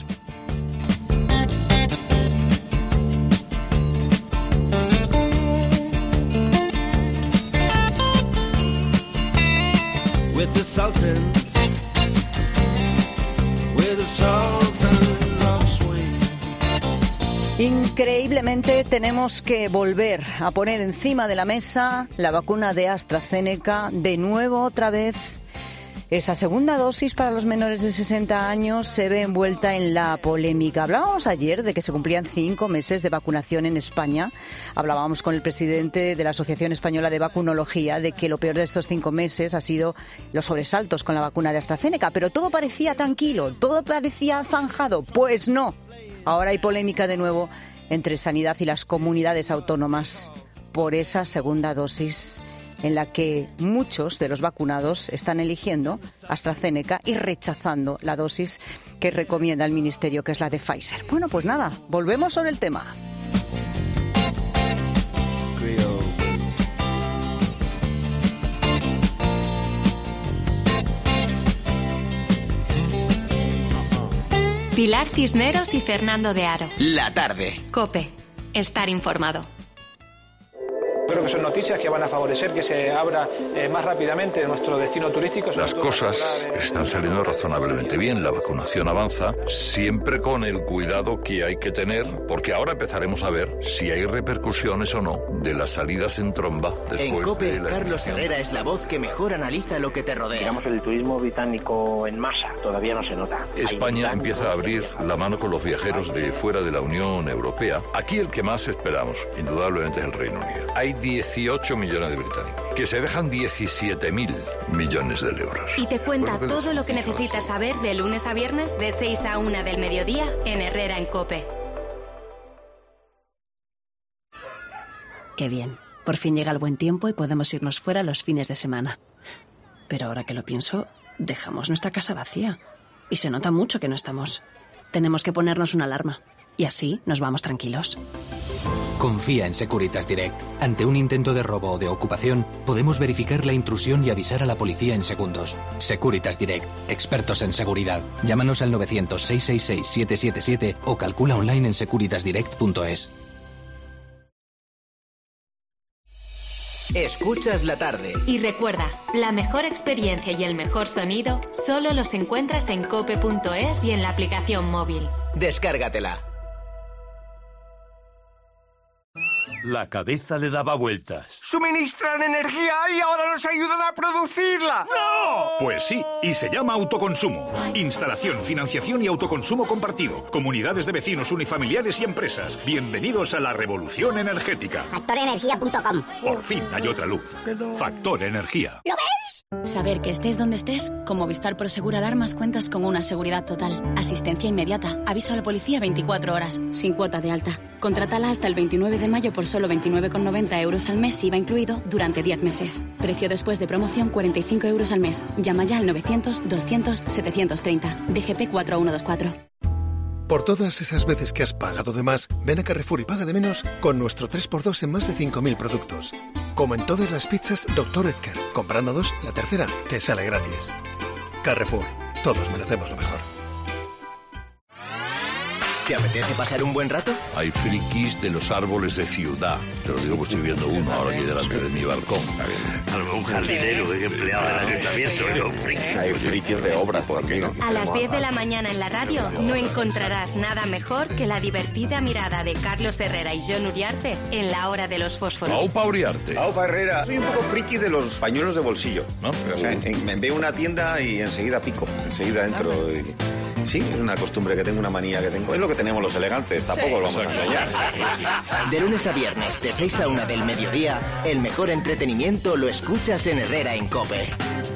With the Sultans, with the Sultans of Swing. Increíblemente tenemos que volver a poner encima de la mesa la vacuna de AstraZeneca de nuevo otra vez. Esa segunda dosis para los menores de sesenta años se ve envuelta en la polémica. Hablábamos ayer de que se cumplían cinco meses de vacunación en España. Hablábamos con el presidente de la Asociación Española de Vacunología de que lo peor de estos cinco meses ha sido los sobresaltos con la vacuna de AstraZeneca. Pero todo parecía tranquilo, todo parecía zanjado. Pues no. Ahora hay polémica de nuevo entre Sanidad y las comunidades autónomas por esa segunda dosis, en la que muchos de los vacunados están eligiendo AstraZeneca y rechazando la dosis que recomienda el Ministerio, que es la de Pfizer. Bueno, pues nada, volvemos sobre el tema. Pilar Cisneros y Fernando de Aro. La tarde. COPE. Estar informado. Creo que son noticias que van a favorecer que se abra eh, más rápidamente nuestro destino turístico. Las cosas están saliendo razonablemente bien, la vacunación avanza, siempre con el cuidado que hay que tener, porque ahora empezaremos a ver si hay repercusiones o no de las salidas en tromba después en COPE, de la Carlos infección. Herrera es la voz que mejor analiza lo que te rodea. Digamos, el turismo británico en masa todavía no se nota. España empieza a abrir la mano con los viajeros de fuera de la Unión Europea. Aquí el que más esperamos, indudablemente, es el Reino Unido. Hay dieciocho millones de británicos, que se dejan diecisiete mil millones de euros. Y te cuenta Bueno, todo lo que necesitas saber de lunes a viernes de seis a una del mediodía en Herrera en COPE. Qué bien. Por fin llega el buen tiempo y podemos irnos fuera los fines de semana. Pero ahora que lo pienso, dejamos nuestra casa vacía. Y se nota mucho que no estamos. Tenemos que ponernos una alarma. Y así nos vamos tranquilos. Confía en Securitas Direct. Ante un intento de robo o de ocupación, podemos verificar la intrusión y avisar a la policía en segundos. Securitas Direct. Expertos en seguridad. Llámanos al novecientos, seiscientos sesenta y seis, setecientos setenta y siete o calcula online en securitas direct punto es. Escuchas la tarde. Y recuerda, la mejor experiencia y el mejor sonido solo los encuentras en cope punto es y en la aplicación móvil. Descárgatela. La cabeza le daba vueltas. ¡Suministran energía y ahora nos ayudan a producirla! ¡No! Pues sí, y se llama autoconsumo. Instalación, financiación y autoconsumo compartido. Comunidades de vecinos, unifamiliares y empresas. Bienvenidos a la revolución energética. factor energía punto com. Por fin hay otra luz. Factor Energía. ¿Lo veis? Saber que estés donde estés, con Movistar Prosegur Alarmas cuentas con una seguridad total. Asistencia inmediata, aviso a la policía veinticuatro horas, sin cuota de alta. Contrátala hasta el veintinueve de mayo por solo veintinueve con noventa euros al mes, I V A incluido, durante diez meses. Precio después de promoción cuarenta y cinco euros al mes. Llama ya al novecientos, doscientos, setecientos treinta. D G P cuatro uno dos cuatro. Por todas esas veces que has pagado de más, ven a Carrefour y paga de menos con nuestro tres por dos en más de cinco mil productos. Como en todas las pizzas doctor Edgar. Comprando dos, la tercera te sale gratis. Carrefour. Todos merecemos lo mejor. ¿Te apetece pasar un buen rato? Hay frikis de los árboles de ciudad. Te lo digo porque estoy viendo uno ahora aquí delante de mi balcón. Un jardinero, un empleado del ayuntamiento, un friki. Hay frikis de obras también. A las diez de la mañana en la radio no encontrarás nada mejor que la divertida mirada de Carlos Herrera y Jon Uriarte en La Hora de los Fósforos. Aupa Uriarte. Aupa Herrera. Soy un poco friki de los pañuelos de bolsillo, ¿no? O sea, en, me veo una tienda y enseguida pico, enseguida entro. Y... Sí, es una costumbre que tengo, una manía que tengo. Es lo que tenemos los elegantes, tampoco lo vamos a engañar. De lunes a viernes, de seis a una del mediodía, el mejor entretenimiento lo escuchas en Herrera en COPE.